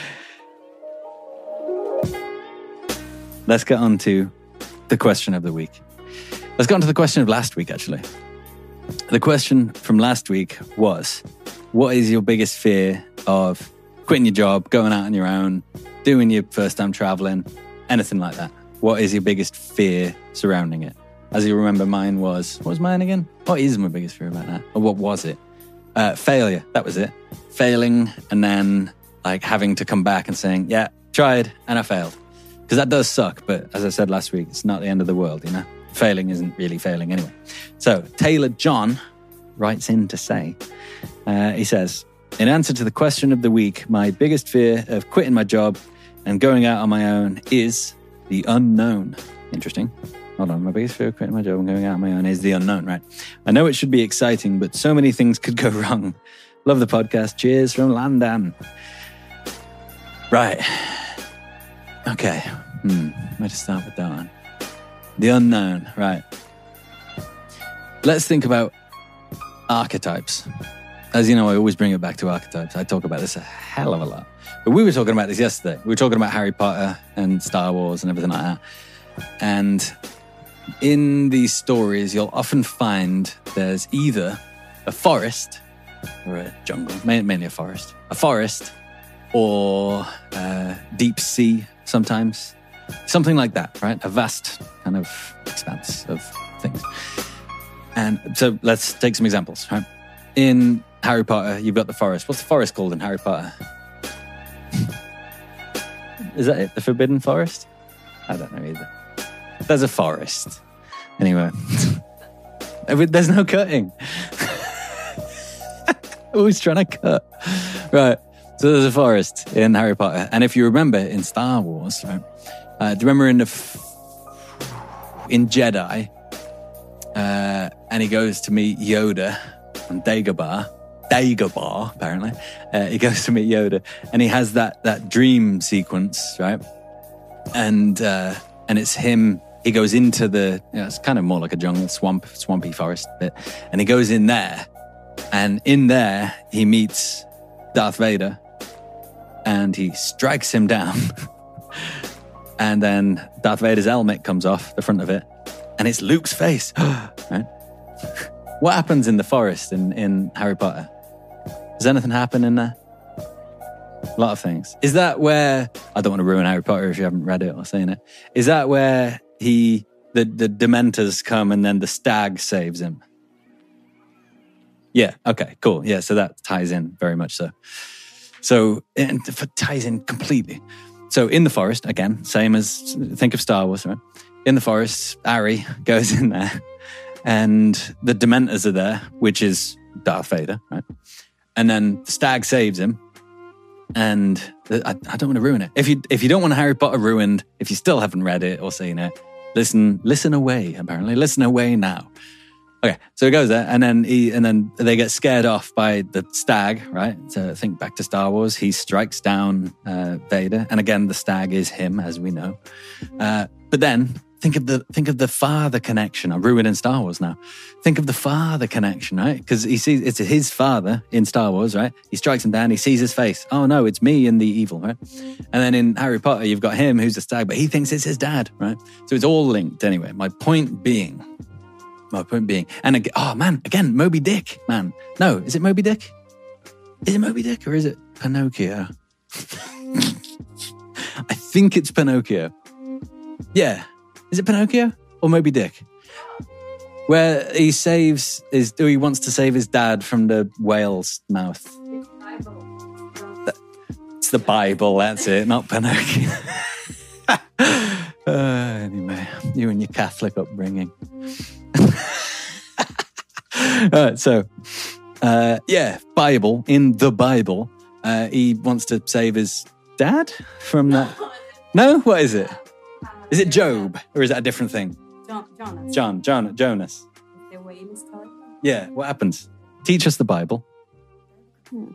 Let's get on to the question of the week. Let's get on to the question of last week, actually. The question from last week was, what is your biggest fear of quitting your job, going out on your own, doing your first time traveling, anything like that? What is your biggest fear surrounding it? As you remember, mine was, what was mine again? What is my biggest fear about that? Or what was it? Uh, failure, that was it. Failing and then like having to come back and saying, yeah, tried and I failed. Because that does suck, but as I said last week, it's not the end of the world, you know? Failing isn't really failing anyway. So Taylor John writes in to say, uh, he says, in answer to the question of the week, my biggest fear of quitting my job and going out on my own is the unknown. Interesting. Hold on. My biggest fear of quitting my job and going out on my own is the unknown, right? I know it should be exciting, but so many things could go wrong. Love the podcast. Cheers from London. Right. Okay. Hmm. Where to start with that one? The unknown, right. Let's think about archetypes. As you know, I always bring it back to archetypes. I talk about this a hell of a lot. But we were talking about this yesterday. We were talking about Harry Potter and Star Wars and everything like that. And in these stories, you'll often find there's either a forest or a jungle, mainly a forest, a forest or uh, deep sea sometimes. Something like that, right? A vast kind of expanse of things. And so let's take some examples, right? In Harry Potter, you've got the forest. What's the forest called in Harry Potter? Is that it? The Forbidden Forest? I don't know either. There's a forest. Anyway. There's no cutting. Always trying to cut. Right. So there's a forest in Harry Potter. And if you remember in Star Wars, right? Uh, do you remember in the f- in Jedi, uh, and he goes to meet Yoda on Dagobah, Dagobah apparently. Uh, he goes to meet Yoda, and he has that that dream sequence, right? And uh, and it's him. He goes into the, you know, it's kind of more like a jungle, swamp, swampy forest bit, and he goes in there, and in there he meets Darth Vader, and he strikes him down. And then Darth Vader's helmet comes off the front of it, and it's Luke's face. Right? What happens in the forest in, in Harry Potter? Does anything happen in there? A lot of things. Is that where, I don't want to ruin Harry Potter if you haven't read it or seen it, is that where he, the, the Dementors come and then the stag saves him? Yeah, okay, cool. Yeah, so that ties in very much so. So it ties in completely. So in the forest, again, same as, think of Star Wars, right? In the forest, Harry goes in there and the Dementors are there, which is Darth Vader, right? And then the stag saves him. And the, I, I don't want to ruin it. If you if you don't want Harry Potter ruined, if you still haven't read it or seen it, listen listen away, apparently. Listen away now. Okay, so he goes there, and then he and then they get scared off by the stag, right? So think back to Star Wars. He strikes down uh, Vader, and again, the stag is him, as we know. Uh, but then think of the think of the father connection. I'm ruining Star Wars now. Think of the father connection, right? Because he sees it's his father in Star Wars, right? He strikes him down. He sees his face. Oh no, it's me and the evil, right? And then in Harry Potter, you've got him who's the stag, but he thinks it's his dad, right? So it's all linked anyway. My point being. My point being, and again, oh man, again, Moby Dick, man. No, is it Moby Dick? Is it Moby Dick or is it Pinocchio? I think it's Pinocchio. Yeah. Is it Pinocchio or Moby Dick? Where he saves his, or he wants to save his dad from the whale's mouth. It's Bible. It's the Bible, that's it, not Pinocchio. uh, anyway, you and your Catholic upbringing. All right, so uh, yeah, Bible, in the Bible, uh, he wants to save his dad from that. No, what is it? Is it Job or is that a different thing? John, Jonas. John, John, Jonas. The whale story. Yeah, what happens? Teach us the Bible. Hmm.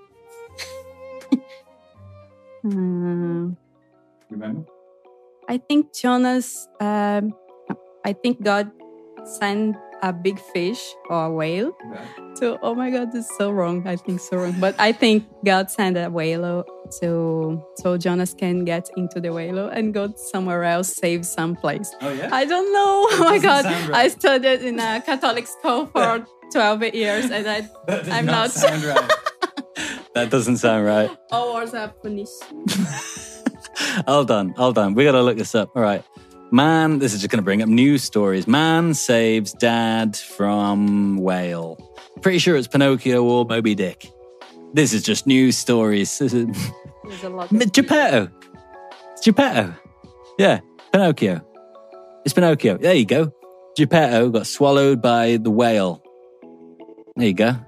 um, Remember? I think Jonas. Um, I think God sent a big fish or a whale. Okay. So, oh my God, this is so wrong. I think so wrong. But I think God sent a whale So, so Jonas can get into the whale and go somewhere else, save some place. Oh, yeah? I don't know. Oh my God. Right. I studied in a Catholic school for twelve years and I, That does I'm not not. sound right. That doesn't sound right. All wars are punished. Hold on, hold on. We got to look this up. All right. Man, this is just going to bring up news stories. Man saves dad from whale. Pretty sure it's Pinocchio or Moby Dick. This is just news stories. This is There's a lot of Geppetto. It's Geppetto. Yeah, Pinocchio. It's Pinocchio. There you go. Geppetto got swallowed by the whale. There you go.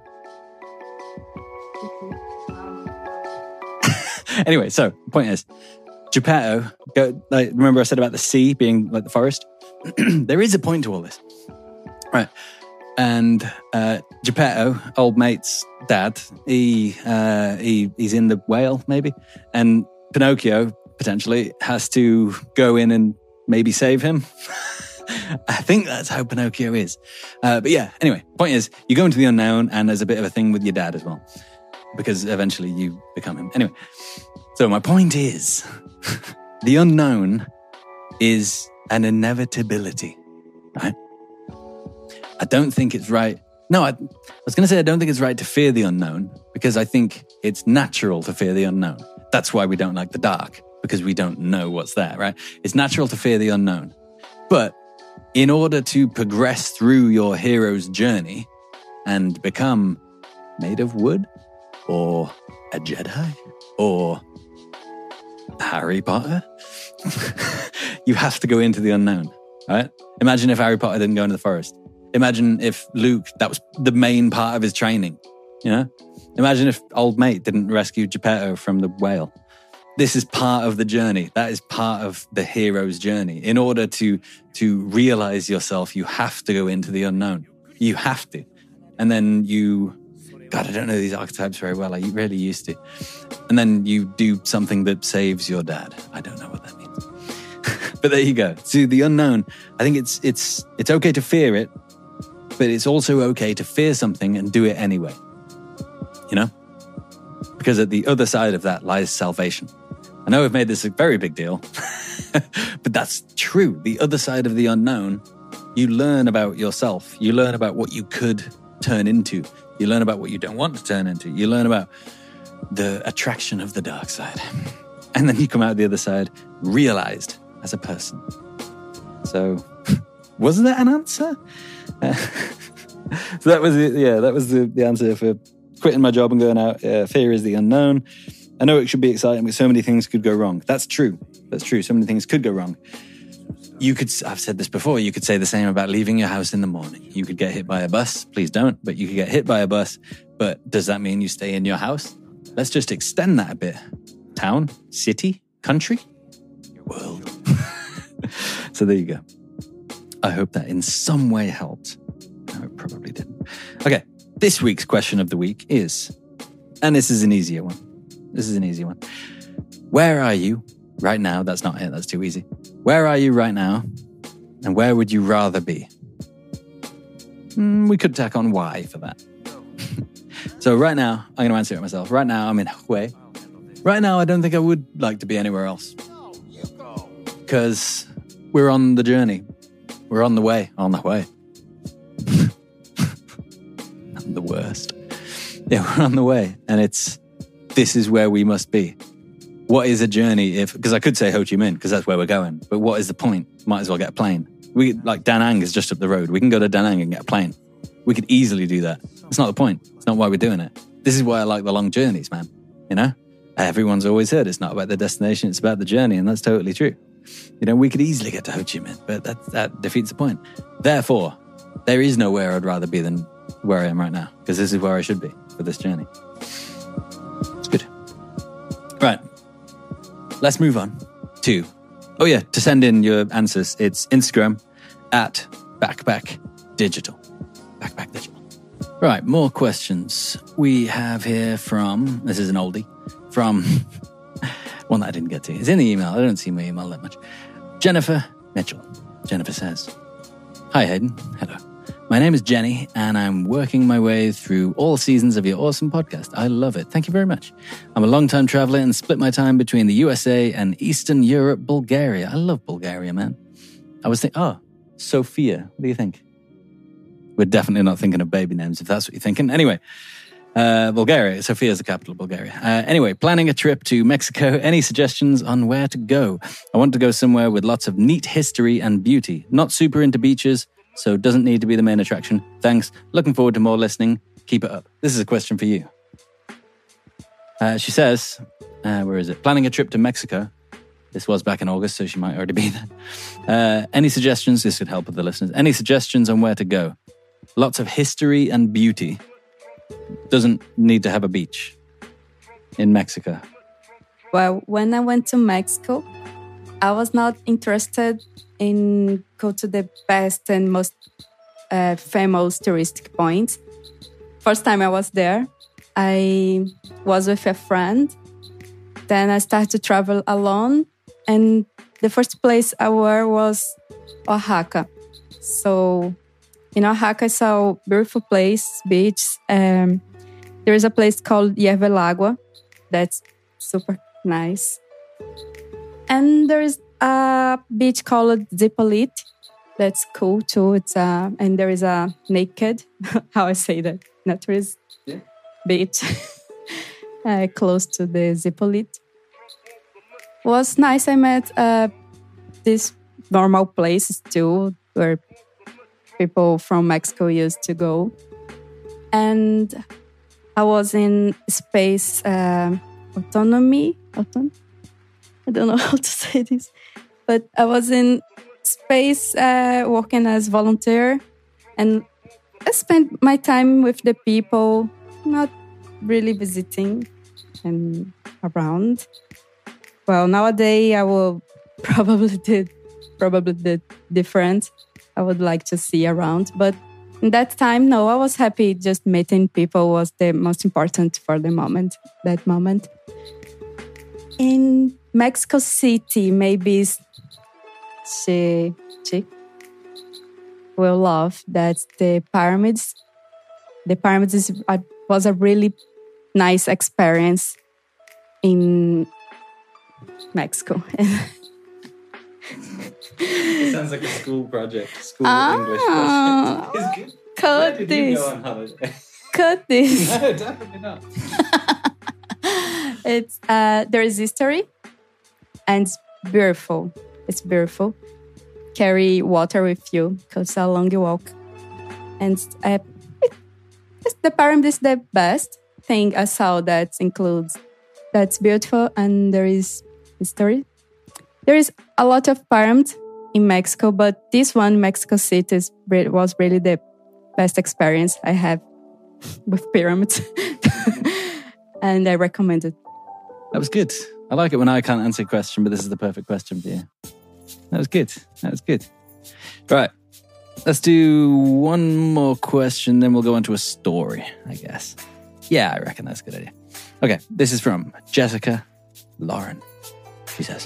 Anyway, so the point is, Geppetto, go, like, remember I said about the sea being like the forest? There is a point to all this. Right. And uh, Geppetto, old mate's dad, he, uh, he he's in the whale, maybe. And Pinocchio, potentially, has to go in and maybe save him. I think that's how Pinocchio is. Uh, but yeah, anyway, point is, you go into the unknown and there's a bit of a thing with your dad as well. Because eventually you become him. Anyway, so my point is, the unknown is an inevitability, right? I don't think it's right. No, I, I was going to say I don't think it's right to fear the unknown because I think it's natural to fear the unknown. That's why we don't like the dark, because we don't know what's there, right? It's natural to fear the unknown. But in order to progress through your hero's journey and become made of wood, or a Jedi, or Harry Potter, you have to go into the unknown, right? Imagine if Harry Potter didn't go into the forest. Imagine if Luke, that was the main part of his training, you know? Imagine if old mate didn't rescue Geppetto from the whale. This is part of the journey. That is part of the hero's journey. In order to, to realize yourself, you have to go into the unknown. You have to. And then you... God, I don't know these archetypes very well. I really used to. And then you do something that saves your dad. I don't know what that means. But there you go. So the unknown, I think it's it's it's okay to fear it, but it's also okay to fear something and do it anyway. You know? Because at the other side of that lies salvation. I know I've made this a very big deal, but that's true. The other side of the unknown, you learn about yourself. You learn about what you could turn into. You learn about what you don't want to turn into. You learn about the attraction of the dark side. And then you come out the other side realized as a person. So, wasn't that an answer? Uh, so that was it. Yeah, that was the, the answer for quitting my job and going out. Uh, fear is the unknown. I know it should be exciting, but so many things could go wrong. That's true. That's true. So many things could go wrong. You could, I've said this before, you could say the same about leaving your house in the morning. You could get hit by a bus. Please don't, but you could get hit by a bus. But does that mean you stay in your house? Let's just extend that a bit. Town, city, country, world. So there you go. I hope that in some way helped. No, it probably didn't. Okay, this week's question of the week is, and this is an easier one. This is an easy one. Where are you right now? That's not it. That's too easy. Where are you right now? And where would you rather be? Mm, we could tack on why for that. So right now, I'm going to answer it myself. Right now, I'm in Hue. Right now, I don't think I would like to be anywhere else. Because we're on the journey. We're on the way. On the way. I'm the worst. Yeah, we're on the way. And it's, this is where we must be. What is a journey if, because I could say Ho Chi Minh, because that's where we're going. But what is the point? Might as well get a plane. We, like Da Nang is just up the road. We can go to Da Nang and get a plane. We could easily do that. It's not the point. It's not why we're doing it. This is why I like the long journeys, man. You know? Everyone's always heard it's not about the destination, it's about the journey, and that's totally true. You know, we could easily get to Ho Chi Minh, but that, that defeats the point. Therefore, there is nowhere I'd rather be than where I am right now, because this is where I should be for this journey. It's good. Right. Let's move on to, oh yeah, to send in your answers, it's Instagram at Backpack Digital. Backpack Digital. Right, more questions. We have here from, this is an oldie, from one that I didn't get to. It's in the email. I don't see my email that much. Jennifer Mitchell. Jennifer says, hi Hayden. Hello. My name is Jenny, and I'm working my way through all seasons of your awesome podcast. I love it. Thank you very much. I'm a long-time traveler and split my time between the U S A and Eastern Europe, Bulgaria. I love Bulgaria, man. I was thinking, oh, Sophia. What do you think? We're definitely not thinking of baby names, if that's what you're thinking. Anyway, uh, Bulgaria. Sofia is the capital of Bulgaria. Uh, anyway, planning a trip to Mexico. Any suggestions on where to go? I want to go somewhere with lots of neat history and beauty. Not super into beaches, so it doesn't need to be the main attraction. Thanks. Looking forward to more listening. Keep it up. This is a question for you. Uh, she says, uh, where is it? Planning a trip to Mexico. This was back in August, so she might already be there. Uh, any suggestions? This could help with the listeners. Any suggestions on where to go? Lots of history and beauty. Doesn't need to have a beach in Mexico. Well, when I went to Mexico, I was not interested in go to the best and most uh, famous touristic points. First time I was there, I was with a friend. Then I started to travel alone. And the first place I were was Oaxaca. So in Oaxaca, I saw a beautiful place, beach. Um, there is a place called Hierve el Agua. That's super nice. And there is a beach called Zipolit. That's cool too. It's a, and there is a naked, how I say that, naturist yeah. beach uh, close to the Zipolit. Was nice. I met uh, these normal places too, where people from Mexico used to go. And I was in space uh, autonomy. Auton- I don't know how to say this, but I was in space uh, working as volunteer, and I spent my time with the people, not really visiting and around. Well, nowadays I will probably do probably do different. I would like to see around, but in that time, no, I was happy. Just meeting people was the most important for the moment. That moment in Mexico City, maybe she she will love that the pyramids. The pyramids is, uh, was a really nice experience in Mexico. It sounds like a school project, school ah, English project. Cut Where did this. you go on holiday? Cut this. No, definitely not. It's uh, there is history, and it's beautiful. It's beautiful. Carry water with you because it's a long walk, and uh, it, it's, the pyramid is the best thing I saw that includes that's beautiful, and there is history. There is a lot of pyramids in Mexico, but this one, Mexico City, is, was really the best experience I have with pyramids. And I recommend it. That was good. I like it when I can't answer a question, but this is the perfect question for you. That was good. That was good. Right. Let's do one more question, then we'll go into a story, I guess. Yeah, I reckon that's a good idea. Okay, this is from Jessica Lauren. She says...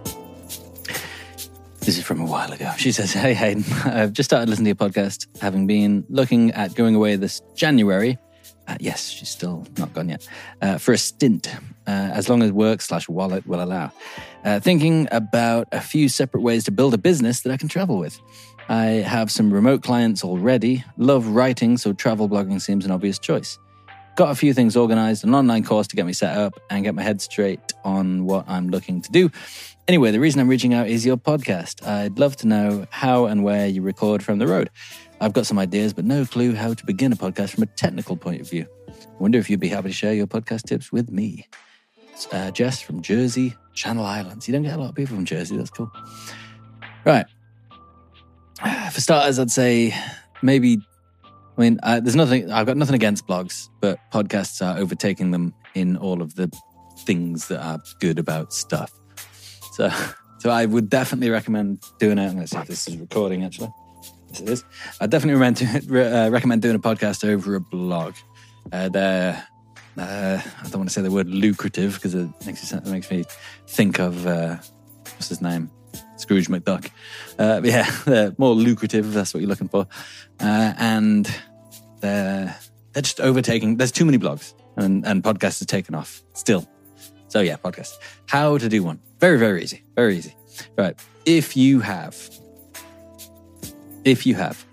This is from a while ago. She says, hey, Hayden, I've just started listening to your podcast, having been looking at going away this January. Uh, yes, she's still not gone yet. Uh, for a stint, uh, as long as work slash wallet will allow. Uh, thinking about a few separate ways to build a business that I can travel with. I have some remote clients already, love writing, so travel blogging seems an obvious choice. Got a few things organized, an online course to get me set up and get my head straight on what I'm looking to do. Anyway, the reason I'm reaching out is your podcast. I'd love to know how and where you record from the road. I've got some ideas, but no clue how to begin a podcast from a technical point of view. I wonder if you'd be happy to share your podcast tips with me. It's uh, Jess from Jersey, Channel Islands. You don't get a lot of people from Jersey. That's cool. Right. For starters, I'd say maybe... I mean, uh, there's nothing, I've got nothing against blogs, but podcasts are overtaking them in all of the things that are good about stuff. So so I would definitely recommend doing it. I'm going to see if this is recording, actually. Yes, it is. I definitely recommend, uh, recommend doing a podcast over a blog. Uh, they're, uh, I don't want to say the word lucrative because it makes, it makes me think of, uh, what's his name? Scrooge McDuck. Uh, but yeah, they're more lucrative if that's what you're looking for. Uh, and they're, they're just overtaking. There's too many blogs and, and podcasts are taken off still. So yeah, podcast. How to do one. Very, very easy. Very easy. Right. If you have, if you have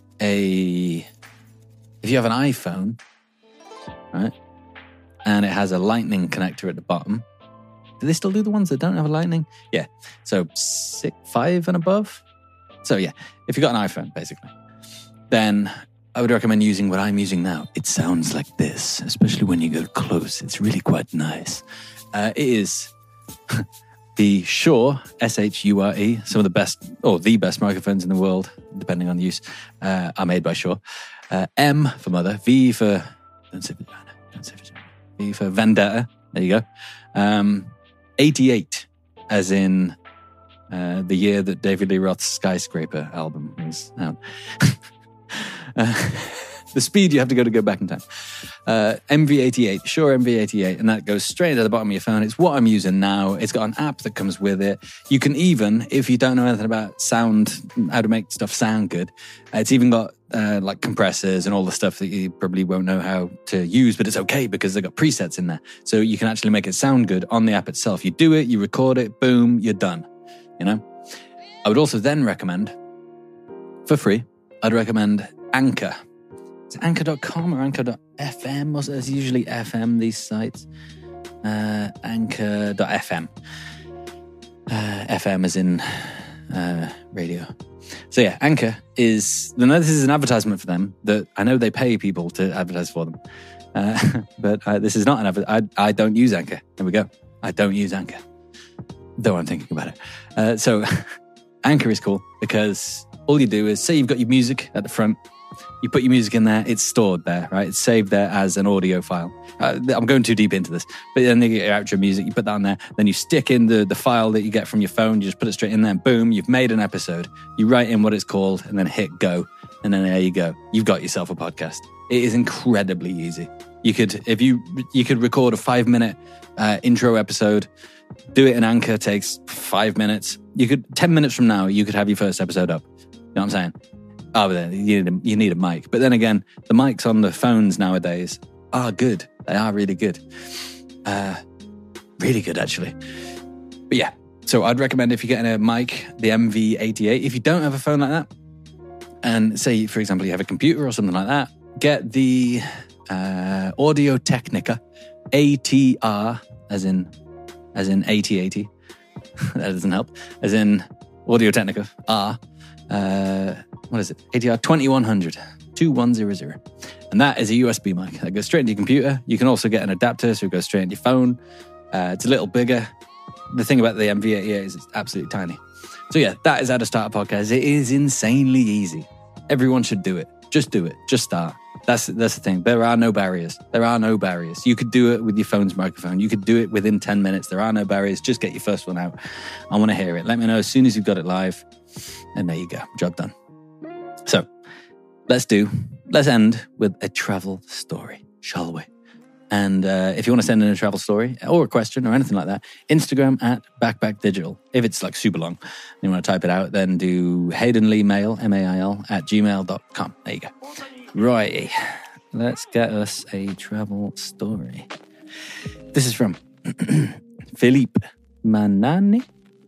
a, if you have an iPhone, right, and it has a lightning connector at the bottom, do they still do the ones that don't have a lightning? Yeah. So six, five and above. So yeah, if you've got an iPhone, basically, then I would recommend using what I'm using now. It sounds like this, especially when you go close. It's really quite nice. Uh, it is the Shure, S H U R E, some of the best, or the best microphones in the world, depending on the use, uh, are made by Shure. Uh, M for mother, V for, don't say vagina, don't say vagina, V for vendetta, there you go. Um, eighty-eight, as in uh, the year that David Lee Roth's Skyscraper album was out. uh, the speed you have to go to go back in time. Uh, M V eighty-eight, Shure M V eighty-eight, and that goes straight to the bottom of your phone. It's what I'm using now. It's got an app that comes with it. You can even, if you don't know anything about sound, how to make stuff sound good, it's even got uh, like compressors and all the stuff that you probably won't know how to use, but it's okay because they've got presets in there. So you can actually make it sound good on the app itself. You do it, you record it, boom, you're done. You know? I would also then recommend, for free, I'd recommend Anchor. It's anchor dot com or anchor dot f m. It's usually F M, these sites. Uh, anchor dot f m. Uh, F M is in uh, radio. So yeah, Anchor is, no, this is an advertisement for them that I know they pay people to advertise for them. Uh, but uh, this is not an advertisement. I, I don't use Anchor. There we go. I don't use Anchor. Though I'm thinking about it. Uh, so Anchor is cool because all you do is, say you've got your music at the front, you put your music in there, it's stored there, right? It's saved there as an audio file. Uh, I'm going too deep into this, but then you get your outro music, you put that on there, then you stick in the, the file that you get from your phone, you just put it straight in there, and boom, you've made an episode. You write in what it's called, and then hit go, and then there you go. You've got yourself a podcast. It is incredibly easy. You could, if you, you could record a five minute uh, intro episode, do it in Anchor, takes five minutes. You could, ten minutes from now, you could have your first episode up. You know what I'm saying? Oh, but then you need, a, you need a mic. But then again, the mics on the phones nowadays are good. They are really good. Uh, really good, actually. But yeah, so I'd recommend if you're getting a mic, the M V eighty-eight. If you don't have a phone like that, and say, for example, you have a computer or something like that, get the uh, Audio Technica A T R, as in, as in eighty eighty. That doesn't help. As in Audio Technica R. Uh, what is it? A T R twenty-one hundred, twenty-one hundred. And that is a U S B mic that goes straight into your computer. You can also get an adapter so it goes straight into your phone. Uh, it's a little bigger. The thing about the M V eighty-eight is it's absolutely tiny. So yeah, that is how to start a podcast. It is insanely easy. Everyone should do it. Just do it. Just start. That's that's the thing. There are no barriers. There are no barriers. You could do it with your phone's microphone. You could do it within ten minutes. There are no barriers. Just get your first one out. I want to hear it. Let me know as soon as you've got it live. And there you go. Job done. So let's do, let's end with a travel story, shall we? And uh, if you want to send in a travel story or a question or anything like that, Instagram at Backpack Digital. If it's like super long and you want to type it out, then do Hayden Lee Mail, M A I L, at gmail dot com. There you go. Righty. Let's get us a travel story. This is from Philippe Manani.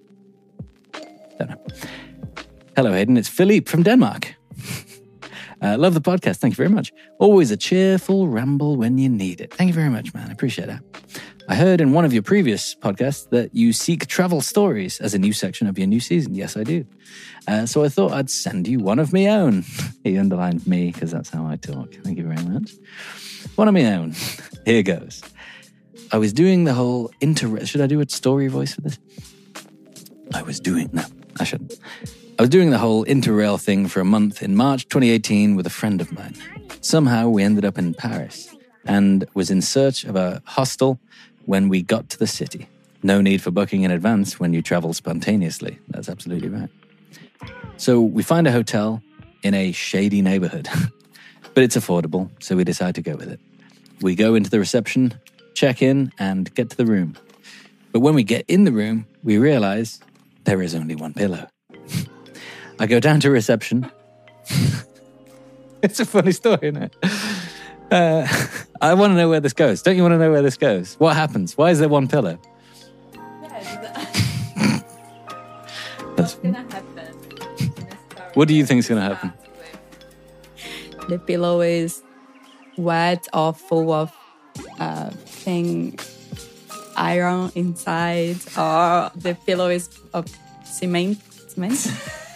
Don't know. Hello, Hayden. It's Philippe from Denmark. uh, love the podcast. Thank you very much. Always a cheerful ramble when you need it. Thank you very much, man. I appreciate that. I heard in one of your previous podcasts that you seek travel stories as a new section of your new season. Yes, I do. Uh, so I thought I'd send you one of my own. He underlined me because that's how I talk. Thank you very much. One of my own. Here goes. I was doing the whole inter... Should I do a story voice for this? I was doing... No, I shouldn't. I was doing the whole Interrail thing for a month in March twenty eighteen with a friend of mine. Somehow we ended up in Paris and was in search of a hostel when we got to the city. No need for booking in advance when you travel spontaneously. That's absolutely right. So we find a hotel in a shady neighborhood, but it's affordable, so we decide to go with it. We go into the reception, check in, and get to the room. But when we get in the room, we realize there is only one pillow. I go down to reception. It's a funny story, isn't it? Uh, I want to know where this goes. Don't you want to know where this goes? What happens? Why is there one pillow? What's going to happen? What do you think is going to happen? The pillow is wet or full of uh, thing, iron inside, or the pillow is of cement. Cement?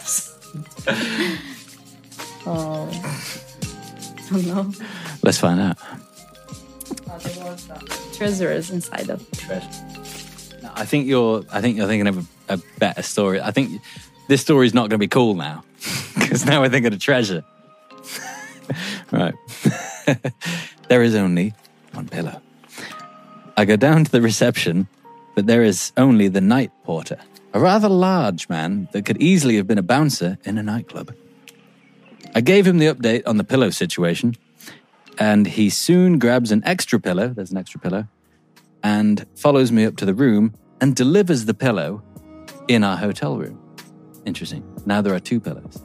Oh, I don't know. Let's find out. Oh, there was uh, treasures inside of the treasure. No, I think you're. I think you're thinking of a, a better story. I think this story is not going to be cool now because now we're thinking of treasure. Right. There is only one pillow. I go down to the reception, but there is only the night porter, a rather large man that could easily have been a bouncer in a nightclub. I gave him the update on the pillow situation, and he soon grabs an extra pillow, there's an extra pillow, and follows me up to the room and delivers the pillow in our hotel room. Interesting. Now there are two pillows.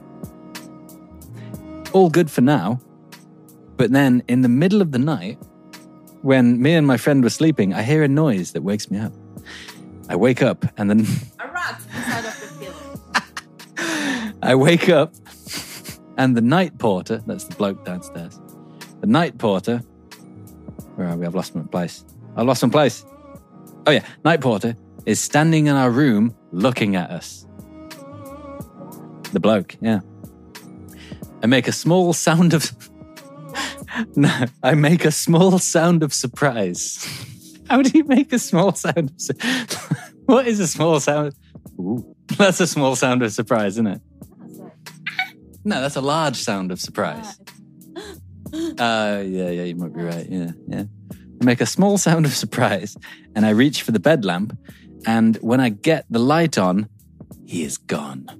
All good for now, but then in the middle of the night, when me and my friend were sleeping, I hear a noise that wakes me up. I wake up and then... A rat inside of the pillow. I wake up and the night porter, that's the bloke downstairs, the night porter, where are we? I've lost my place. I've lost my place. Oh yeah, night porter is standing in our room looking at us. The bloke, yeah. I make a small sound of... No, I make a small sound of surprise. How do you make a small sound of surprise? What is a small sound? Ooh, that's a small sound of surprise, isn't it? No, that's a large sound of surprise. Uh, yeah, yeah, you might be right. Yeah, yeah. I make a small sound of surprise and I reach for the bed lamp. And when I get the light on, he is gone.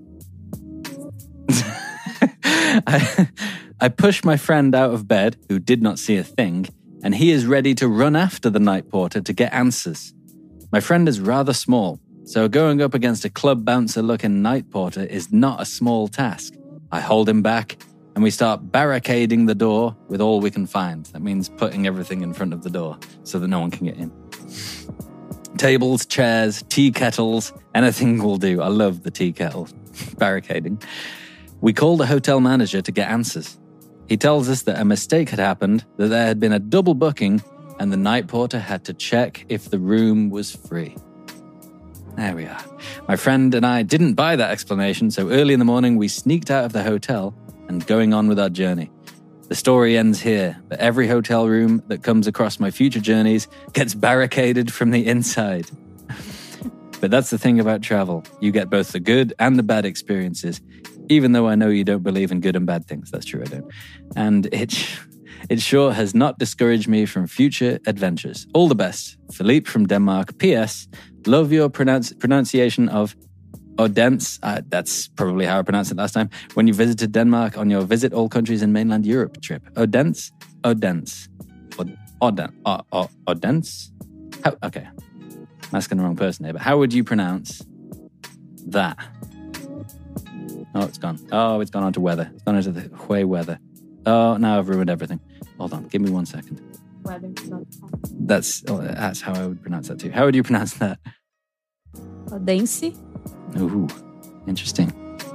I, I push my friend out of bed, who did not see a thing, and he is ready to run after the night porter to get answers. My friend is rather small, so going up against a club bouncer-looking night porter is not a small task. I hold him back, and we start barricading the door with all we can find. That means putting everything in front of the door so that no one can get in. Tables, chairs, tea kettles, anything will do. I love the tea kettle barricading. We call the hotel manager to get answers. He tells us that a mistake had happened, that there had been a double booking, and the night porter had to check if the room was free. There we are. My friend and I didn't buy that explanation, so early in the morning we sneaked out of the hotel and going on with our journey. The story ends here, but every hotel room that comes across my future journeys gets barricaded from the inside. But that's the thing about travel. You get both the good and the bad experiences, even though I know you don't believe in good and bad things. That's true, I don't. And it, it sure has not discouraged me from future adventures. All the best. Philippe from Denmark. P S. Love your pronounce, pronunciation of Odense. Uh, that's probably how I pronounced it last time. When you visited Denmark on your Visit All Countries in Mainland Europe trip. Odense? Odense. Odense. Odense? How, okay. I'm asking the wrong person here, but how would you pronounce that? Oh, it's gone. Oh, it's gone on to weather. It's gone into the Hui weather. Oh, now I've ruined everything. Hold on, give me one second. Weather. That's oh, that's how I would pronounce that too. How would you pronounce that? Odense. Ooh, interesting.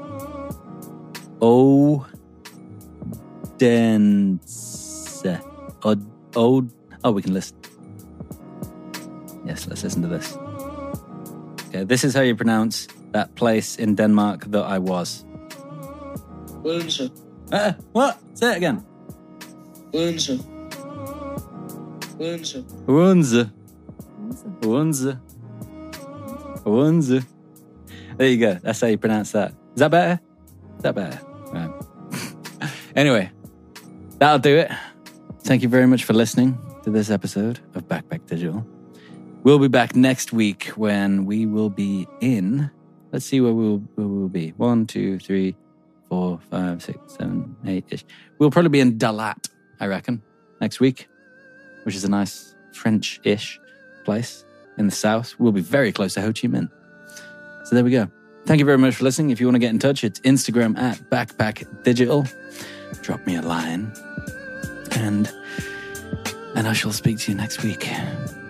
Odense. Od, od, oh, we can listen. Yes, let's listen to this. Okay, this is how you pronounce that place in Denmark that I was. Odense. Uh, what? Say it again. Odense. Odense. Odense. Odense. Odense. There you go. That's how you pronounce that. Is that better? Is that better? Right. Anyway, that'll do it. Thank you very much for listening to this episode of Backpack Digital. We'll be back next week when we will be in... Let's see where we'll, where we'll be. One, two, three, four, five, six, seven, eight-ish. We'll probably be in Dalat, I reckon, next week, which is a nice French-ish place in the south. We'll be very close to Ho Chi Minh. So there we go. Thank you very much for listening. If you want to get in touch, it's Instagram at Backpack Digital. Drop me a line. And, and I shall speak to you next week.